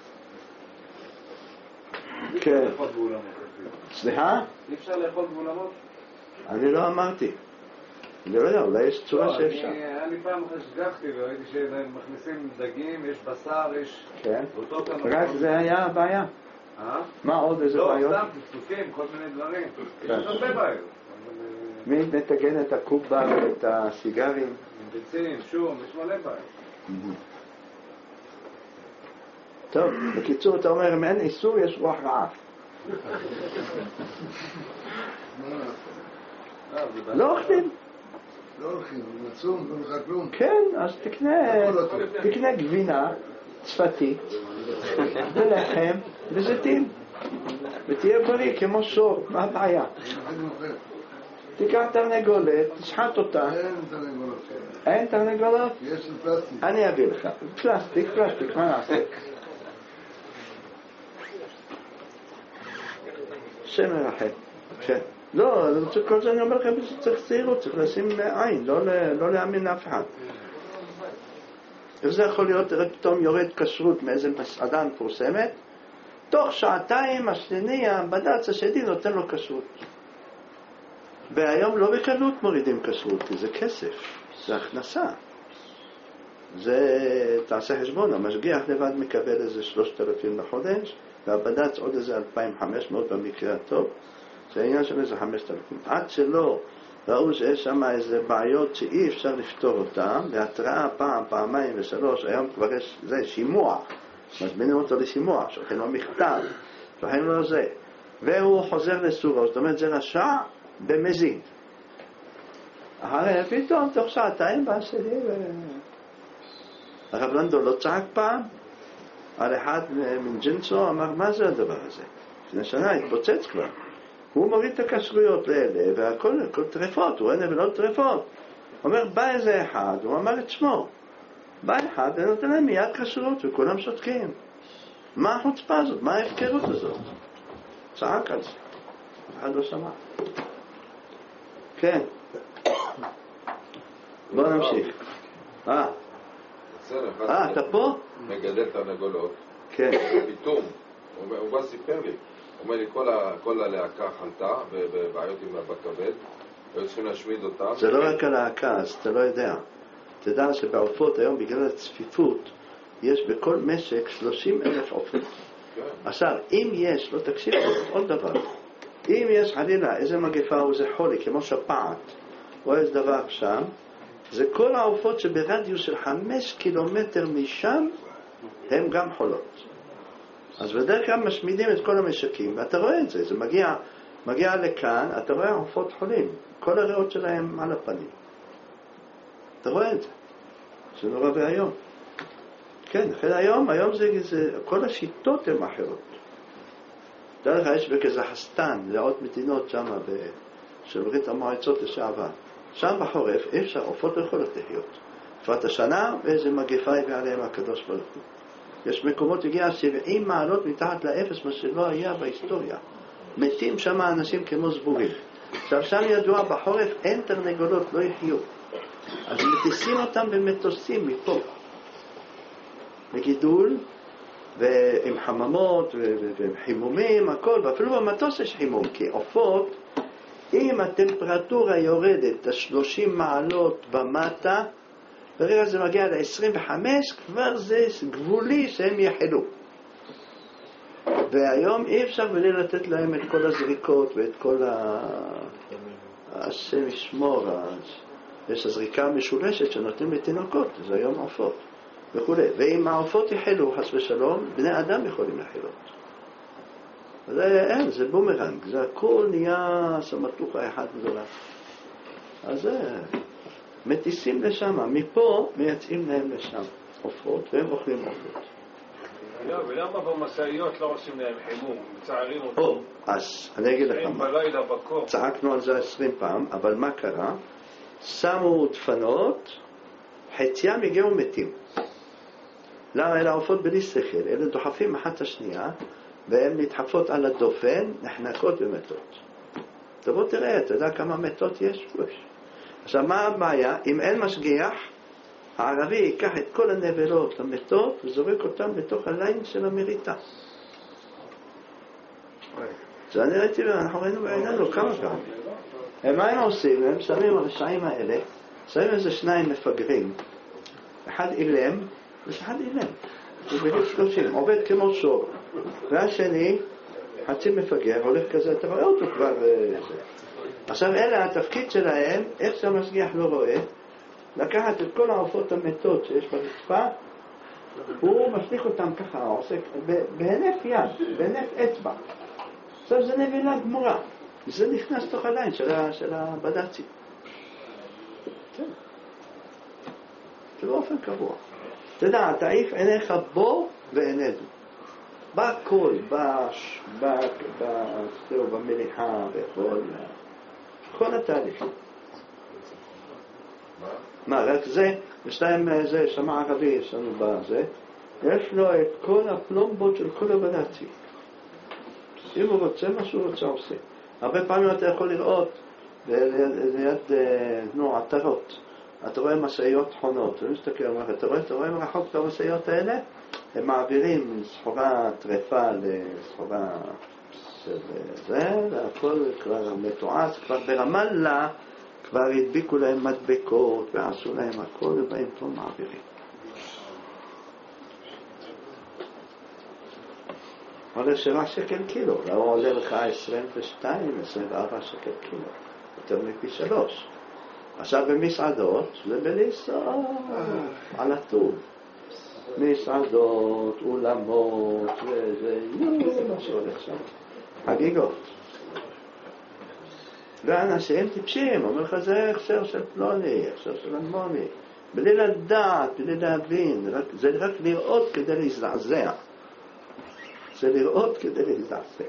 כן. סליחה? אי אפשר לאכול באולמות? אני לא אמרתי. אני לא יודע, אולי יש צורה שאפשר. אני פעם השגחתי וראיתי שהם מכניסים דגים, יש בשר, יש... כן. רק זה היה הבעיה. מה עוד איזה בעיות? לא, סתם, פסוקים, כל מיני דברים. יש הרבה בעיות. מי נתגן את הקובה ואת הסיגרים? ביצים, שום, יש מלא בעיות. טוב, בקיצור אתה אומר, אם אין איסור יש רוח רעב. לא אוכלים. לא הולכים, מצום, לא נלך כלום. כן, אז תקנה גבינה צפתית ולחם וזיתים ותהיה בריא כמו שור. מה הבעיה? תיקח תרנגולת, תשחט אותה. אין תרנגולות. אין תרנגולות? יש של פלסטיק. אני אביא לך. פלסטיק, מה נעשה? שם מרחם. כן. לא, כל זה אני אומר לכם שצריך צעירות, צריך לשים עין, לא להאמין לאף אחד. וזה יכול להיות, פתאום יורד כשרות מאיזה מסעדה מפורסמת, תוך שעתיים השני, הבד"ץ השני נותן לו כשרות. והיום לא בקלות מורידים כשרות, כי זה כסף, זה הכנסה. זה, תעשה חשבון, המשגיח לבד מקבל איזה 3,000 לחודש, והבד"ץ עוד איזה 2,500 במקרה הטוב, זה העניין של איזה 5,000. עד שלא ראו שיש שם איזה בעיות שאי אפשר לפתור אותם, והתראה פעם, פעמיים ושלוש, היום כבר יש, זה שימוע, מזמינים אותו לשימוע, שולחים לו מכתב, שולחים לו זה, והוא חוזר לסורו, זאת אומרת זה רשע במזיד. אחרי פתאום תוך שעתיים בא שלי הרב לנדו לא צעק פעם, על אחד מג'ינסו אמר מה זה הדבר הזה? לפני שנה התפוצץ כבר. הוא מוריד את הכשרויות לאלה והכל טרפות, הוא אין ולא טרפות. הוא אומר בא איזה אחד, הוא אמר את שמו, בא אחד ונותן להם מיד כשרות וכולם שותקים. מה החוצפה הזאת? מה ההפקרות הזאת? צעק על זה, אחד לא שמע. כן, בוא נמשיך. אתה פה? מגדל תרנגולות. כן. פתאום, הוא בא סיפר לי, הוא אומר לי כל הלהקה חלתה בבעיות עם בכבד, והיו צריכים להשמיד אותה. זה לא רק הלהקה, אז אתה לא יודע. תדע שבעופות היום בגלל הצפיפות יש בכל משק 30,000 עופות. עכשיו, אם יש, לא תקשיב עוד דבר, אם יש חלילה איזה מגפה או איזה חולי, כמו שפעת, או איזה דבר שם, זה כל העופות שברדיוס של 5 קילומטר משם, הם גם חולות. אז בדרך כלל משמידים את כל המשקים, ואתה רואה את זה, זה מגיע לכאן, אתה רואה עופות חולים, כל הריאות שלהם על הפנים. אתה רואה את זה, זה נורא והיום. כן, אחרי היום כל השיטות הן אחרות. דרך יש בקזחסטן, לעוד מדינות שם, של ברית המועצות לשעבר. שם בחורף, אי אפשר, עופות לא יכולות לחיות. תפת השנה, ואיזה מגפה הביא עליהם הקדוש ברוך הוא. יש מקומות הגיע 70 מעלות מתחת לאפס, מה שלא היה בהיסטוריה. מתים שם אנשים כמו זבובים. עכשיו שם ידוע, בחורף אין תרנגולות, לא יחיו. אז מטיסים אותם במטוסים מפה. בגידול, ועם חממות, ועם חימומים, הכל. ואפילו במטוס יש חימום, כי עופות, אם הטמפרטורה יורדת ל-30 מעלות במטה, ברגע זה מגיע ל-25, כבר זה גבולי שהם יחלו. והיום אי אפשר בלי לתת להם את כל הזריקות ואת כל השם ישמור. יש הזריקה משולשת שנותנים לתינוקות, זה היום עופות וכו'. ואם העופות יחלו, חס ושלום, בני אדם יכולים לחלות. זה בומרנג, זה הכל נהיה סמטוחה אחת גדולה. אז מטיסים לשם, מפה מייצאים להם לשם עופות, והם אוכלים עופות. ולמה במשאיות לא עושים להם חימום? מצערים אותם. אז אני אגיד לך מה. צעקנו על זה 20 פעם, אבל מה קרה? שמו דפנות, חציים הגיעו מתים. למה? אלה עופות בלי שכל, אלה דוחפים אחת השנייה, והן נדחפות על הדופן, נחנקות ומתות. תבוא תראה, אתה יודע כמה מתות יש? עכשיו מה הבעיה? אם אין משגיח, הערבי ייקח את כל הנבלות למתות וזורק אותם בתוך הליין של המריטה. זה אני ראיתי, אנחנו ראינו בעינינו כמה פעמים. מה הם עושים? הם שמים הרשעים האלה, שמים איזה 2 מפגרים, אחד אילם ואחד אילם, הוא בדיוק 30, עובד כמו שור, והשני חצי מפגר, הולך כזה, אתה רואה אותו כבר. עכשיו אלה התפקיד שלהם, איך שהמשגיח לא רואה, לקחת את כל העופות המתות שיש ברצפה, הוא משליך אותם ככה, עוסק בהינף יד, בהינף אצבע. עכשיו זה נבילה גמורה, זה נכנס תוך הליין של הבד"צים. כן. זה באופן קבוע. אתה יודע, תעיף עיניך בו ועינינו. בכל, במליחה בכל התהליכים. מה, רק זה, יש להם זה, שמע ערבי, יש לנו בזה, יש לו את כל הפלומבות של כל הבד"צים. אם הוא רוצה, מה שהוא רוצה עושה. הרבה פעמים אתה יכול לראות ליד עטרות. אתה רואה משאיות חונות, ומסתכל, אתה רואה מרחוק את המשאיות האלה, הם מעבירים סחורה טרפה לסחורה של זה, והכל כבר מתועץ, כבר ברמאללה, כבר הדביקו להם מדבקות ועשו להם הכל, ובאים פה מעבירים. עולה 7 שקל קילו, לא עולה לך 22, 24 שקל קילו, יותר מפי 3. עכשיו במסעדות, זה בליסה, על הטוב. מסעדות, אולמות, וזה, מה שהולך שם. חגיגות. ואנשים טיפשים, אומר לך זה הכשר של פלוני, הכשר של אלמוני. בלי לדעת, בלי להבין, זה רק לראות כדי להזדעזע. זה לראות כדי להזדעזע.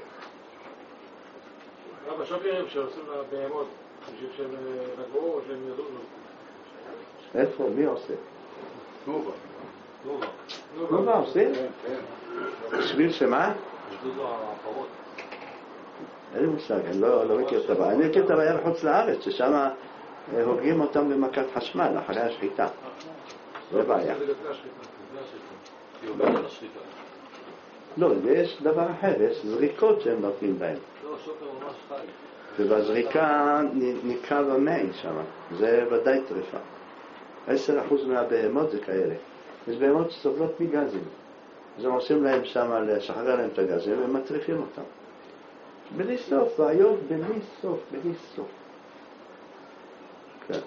אבל שוקרים שעושים לבהמות, בשביל שהם נגעו או שהם ידעו? איפה? מי עושה? תנובה. תנובה עושים? בשביל שמה? בשביל הפרות. אין לי מושג, אני לא מכיר את הבעיה. אני מכיר את הבעיה בחוץ לארץ, ששם הורגים אותם במכת חשמל, אחרי השחיטה. זה בעיה. לא, יש דבר אחר, יש זריקות שהם נותנים בהם. ובזריקה נקרא במעין שם, זה ודאי טריפה. 10% מהבהמות זה כאלה. יש בהמות שסובלות מגזים. אז הם עושים להם שם, לשחרר להם את הגזים, והם מטריפים אותם. בלי סוף, בעיות בלי סוף, בלי סוף. כן.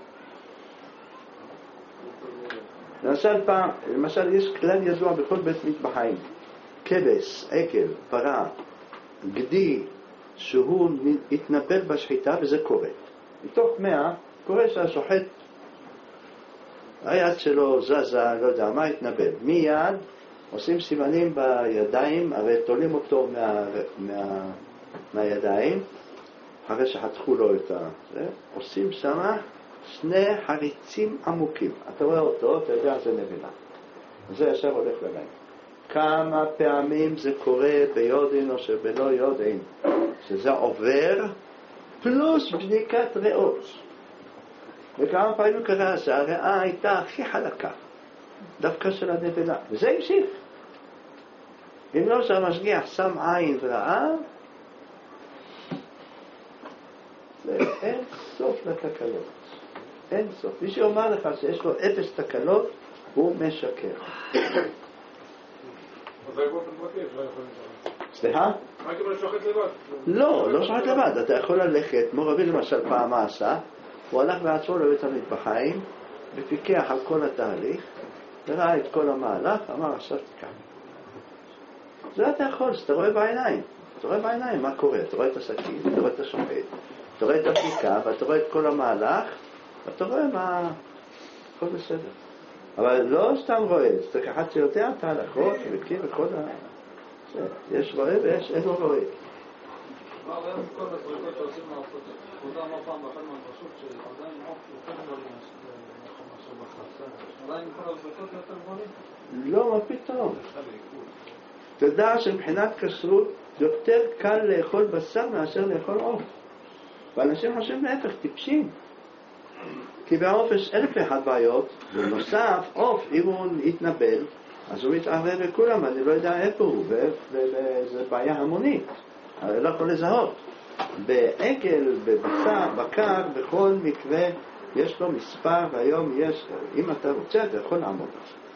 למשל יש כלל ידוע בכל בית מטבחיים. כבש, עקב, פרה, גדי, שהוא התנפל בשחיטה, וזה קורה. מתוך 100, קורה שהשוחט, היד שלו זזה, לא יודע מה, התנפל. מיד עושים סימנים בידיים, הרי תולים אותו מהידיים, אחרי שחתכו לו את זה, עושים שמה 2 חריצים עמוקים. אתה רואה אותו, אתה יודע, זה נבילה. זה ישר הולך למים. כמה פעמים זה קורה ביודין או שבלא יודין, שזה עובר פלוס בדיקת ריאות. וכמה פעמים קרה שהריאה הייתה הכי חלקה, דווקא של הנבילה, וזה המשיך. אם לא שהמשגיח שם עין וראה, זה אין סוף לתקלות. אין סוף. מי שאומר לך שיש לו 0 תקלות, הוא משקר. סליחה? מה כמו שוחט לבד? לא שוחט לבד. אתה יכול ללכת, מורבי למשל פעם מה עשה, הוא הלך בעצמו לבית המטבחיים, ופיקח על כל התהליך, וראה את כל המהלך, אמר עכשיו תיקח. זה אתה יכול, אתה רואה בעיניים. אתה רואה בעיניים מה קורה, אתה רואה את הסכין, אתה רואה את השוחט, אתה רואה את הבדיקה, ואתה רואה את כל המהלך, ואתה רואה מה... הכל בסדר. אבל לא סתם רואה, זה אחד שיודע את ההלכות, ומכיר וכל ה... יש רואה ויש אין לו רואה. מה רואה את כל הזריקות שעושים מהעופות? כבודה אמר פעם באחד מהדרשות שעדיין עוף יותר גדולים מאשר בחסה. עדיין כל הזריקות יותר גדולים? לא, מה פתאום? תדע שמבחינת כשרות יותר קל לאכול בשר מאשר לאכול עוף. ואנשים חושבים להפך, טיפשים. כי בעוף יש 1001 בעיות, ונוסף, עוף, אם הוא יתנבל, אז הוא מתערב בכולם, אני לא יודע איפה הוא, וזה בעיה המונית, אני לא יכול לזהות. בעגל, בבשר, בקר, בכל מקרה, יש לו מספר, והיום יש, אם אתה רוצה, אתה יכול לעמוד.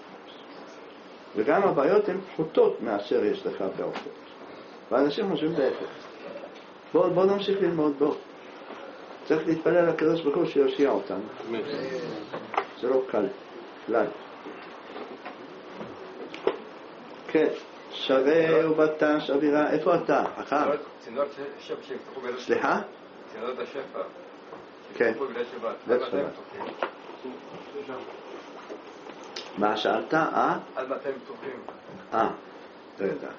וגם הבעיות הן פחותות מאשר יש לך בעופות. ואנשים חושבים להפך. בוא נמשיך ללמוד בו. צריך להתפלל על הקדוש ברוך הוא שיושיע אותנו. זה לא קל. כלל. כן. שווה ובטש אווירה. איפה אתה? אחר. צינורות שפע שיפתחו בליל שבת. סליחה? צינורות השפע. כן. שיפתחו בליל שבת. בליל שבת. מה שאלת? עד מתי הם פתוחים? לא יודע.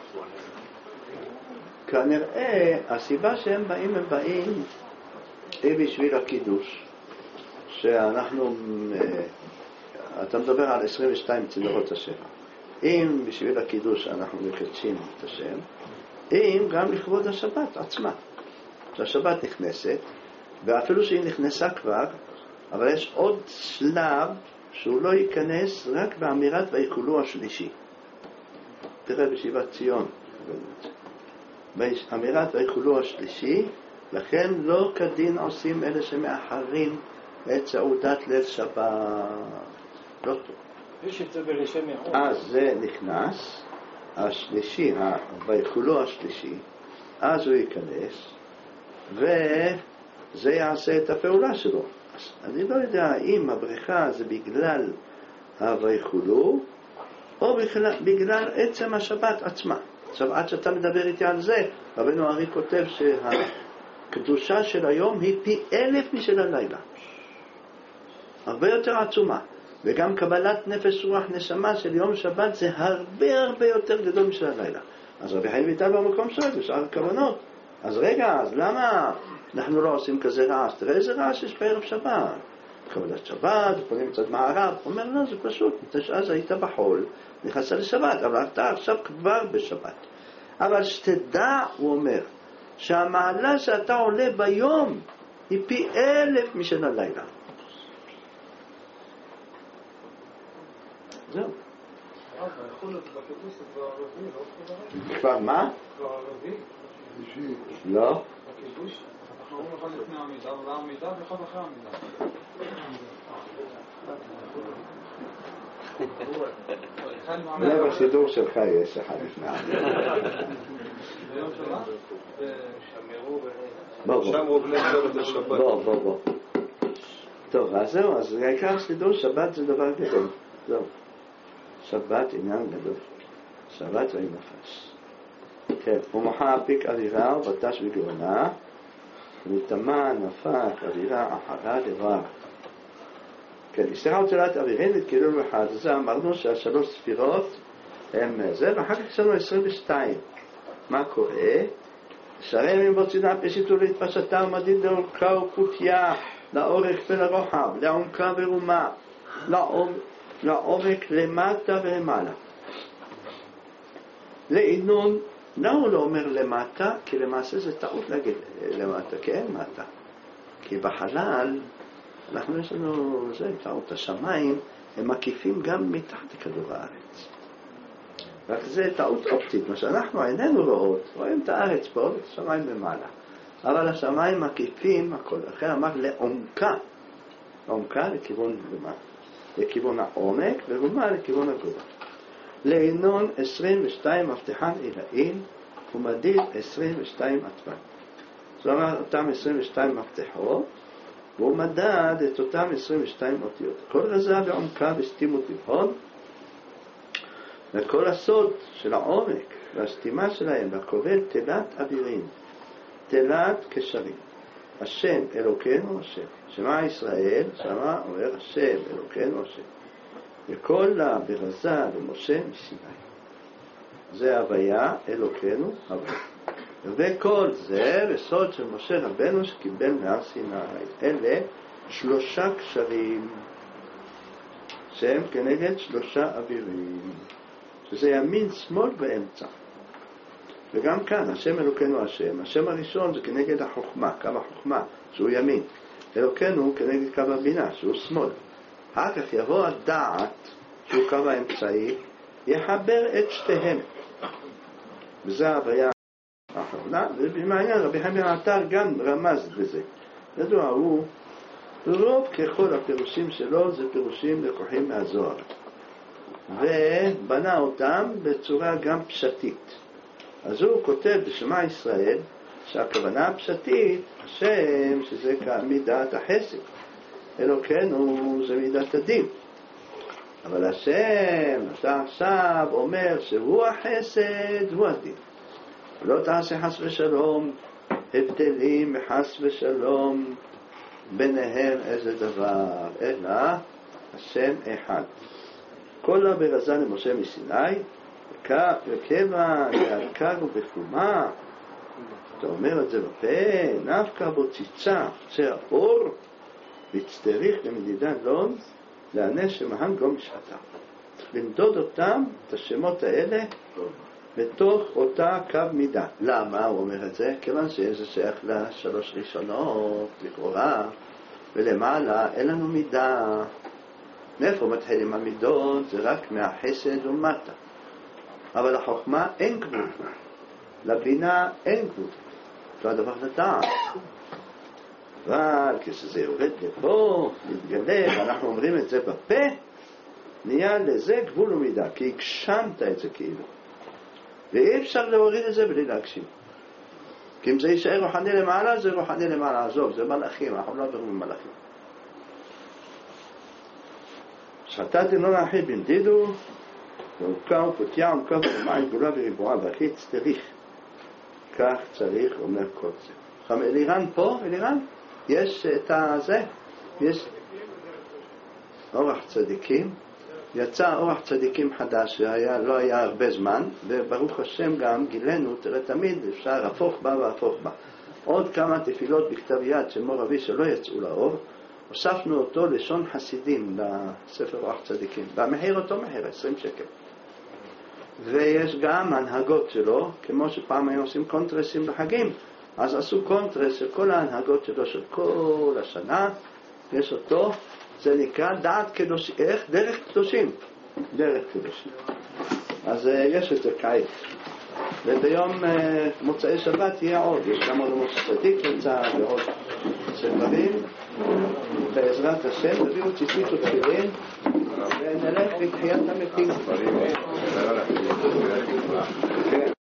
כנראה הסיבה שהם באים היא בשביל הקידוש, שאנחנו, אתה מדבר על 22 צינורות השפע. אם בשביל הקידוש אנחנו מקדשים את השם, אם גם לכבוד השבת עצמה. שהשבת נכנסת, ואפילו שהיא נכנסה כבר, אבל יש עוד שלב שהוא לא ייכנס רק באמירת ויקולו השלישי. תראה בשיבת ציון. באמירת ויקולו השלישי, לכן לא כדין עושים אלה שמאחרים את סעודת ליל שבת. לא טוב. יש את זה בראשון יחוד. אז זה נכנס, השלישי, ויקולו השלישי, אז הוא ייכנס, וזה יעשה את הפעולה שלו. אני לא יודע אם הבריכה זה בגלל הויקולו, או בגלל עצם השבת עצמה. עכשיו, עד שאתה מדבר איתי על זה, רבנו ארי כותב שהקדושה של היום היא פי 1000 משל הלילה. הרבה יותר עצומה. וגם קבלת נפש רוח נשמה של יום שבת זה הרבה יותר גדול משל הלילה. אז רבי חיים ויטל במקום שואל, בשאר הכוונות. אז רגע, אז למה אנחנו לא עושים כזה רעש? תראה איזה רעש יש בערב שבת. קבלת שבת, פונים קצת מערב. הוא אומר, לא, זה פשוט. אז היית בחול, נכנסת לשבת, אבל אתה עכשיו כבר בשבת. אבל שתדע, הוא אומר, שהמעלה שאתה עולה ביום היא פי 1000 משל הלילה. זהו. יכול להיות בקידוש זה כבר ערבי, לא? כבר מה? כבר ערבי? לא. בקידוש? אנחנו אומרים אחד לפני העמידה, ולעמידה ואחד אחרי העמידה. אולי בסידור שלך יש אחד לפני. ביום שבת? שמרו בני צוות השבת. בוא. טוב, אז זהו, אז העיקר סידור שבת זה דבר גדול. זהו. שבת עניין גדול. שבת ראי נפש. כן, ומחה פיק אווירה ובטש בגאונה, ותמה נפק אווירה אחרה דבר. כן, אסתרה וצלת אווירין התקלו אחד. אז אמרנו שהשלוש ספירות הם זה, ואחר כך יש לנו 22. מה קורה? שרי הם בוצנה פשיטו להתפשטה ומדיד לאורכה ופותיה, לאורך ולרוחב, לעומקה ורומה, לעומק למטה ולמעלה. לעינון, למה הוא לא אומר למטה? כי למעשה זה טעות להגיד למטה, כי אין מטה. כי בחלל, אנחנו יש לנו, זה טעות, השמיים הם מקיפים גם מתחת לכדור הארץ. רק זה טעות אופטית, מה שאנחנו עינינו רואים את הארץ פה ואת השמיים למעלה. אבל השמיים מקיפים הכל, אחרי אמר לעומקה, עומקה לכיוון העומק, ורומה לכיוון הגובה. לעינון 22 מבטחן עילאים, ומדיד 22 עטבן. זאת אומרת, אותם 22 מבטחות, והוא מדד את אותם 22 אותיות. כל רזה ועומקה וסתימות לבחון, וכל הסוד של העומק והסתימה שלהם, והכובל תלת אבירים, תלת קשרים. השם אלוקינו השם. שמע ישראל, שמע אומר השם אלוקינו השם. וכל לה ברזה למשה מסיני. זה הוויה אלוקינו הוויה. וכל זה בסוד של משה רבנו שקיבל מהר סיני. אלה 3 קשרים שהם כנגד 3 אבירים, שזה ימין שמאל באמצע. וגם כאן השם אלוקינו השם, השם הראשון זה כנגד החוכמה, קו החוכמה שהוא ימין, אלוקינו כנגד קו הבינה שהוא שמאל. אחר כך יבוא הדעת שהוא קו האמצעי, יחבר את שתיהם, וזה ההוויה האחרונה. ובמעניין רבי חיים בן עטר גם רמז בזה. ידוע, הוא רוב ככל הפירושים שלו זה פירושים לקוחים מהזוהר, ובנה אותם בצורה גם פשטית. אז הוא כותב בשמע ישראל שהכוונה הפשטית, השם שזה מידת החסד, אלוקינו זה מידת הדין. אבל השם, אתה עכשיו אומר שהוא החסד, הוא הדין. לא תעשה חס ושלום הבדלים מחס ושלום ביניהם איזה דבר, אלא השם אחד. כל הברזה למשה מסיני, וכיוון שעקר ובחומה, אתה אומר את זה בפה, נפקה בו ציצה, קצה האור, והצטריך למדידה לון, לענה שמהם גום משחתה. למדוד אותם, את השמות האלה, בתוך אותה קו מידה. למה הוא אומר את זה? כיוון שזה שייך לשלוש ראשונות, לכאורה, ולמעלה אין לנו מידה. מאיפה מתחילים המידות? זה רק מהחסד ומטה. אבל החוכמה אין גבול, לבינה אין גבול, זה הדבר לדעת. אבל כשזה יורד לפה, מתגלה, ואנחנו אומרים את זה בפה, נהיה לזה גבול ומידה, כי הגשמת את זה כאילו. ואי אפשר להוריד את זה בלי להגשים. כי אם זה יישאר רוחני למעלה, זה רוחני למעלה, עזוב, זה מלאכים, אנחנו לא מדברים מלאכים. שחטאת אינו לאחי בנדידו, ועומקה ופותיה, עומקה ומים גדולה וריבועה, והכי צריך. כך צריך, אומר כל זה. אלירן פה, אלירן, יש את הזה, יש אורח צדיקים, יצא אורח צדיקים חדש, שלא היה הרבה זמן, וברוך השם גם גילנו, תראה תמיד אפשר הפוך בה והפוך בה. עוד כמה תפילות בכתב יד של מור אבי שלא יצאו לאור, הוספנו אותו לשון חסידים לספר אורח צדיקים, והמחיר אותו מחיר 20 שקל. ויש גם הנהגות שלו, כמו שפעם היו עושים קונטרסים בחגים, אז עשו קונטרס של כל ההנהגות שלו של כל השנה, יש אותו, זה נקרא דעת קדושים, איך? דרך קדושים, דרך קדושים. אז יש את זה קיץ, וביום מוצאי שבת יהיה עוד, יש גם עוד מוצא צדיק נמצא ועוד ספרים, בעזרת השם, תביאו ציצית ותפילין, ונלך לתחיית המתים.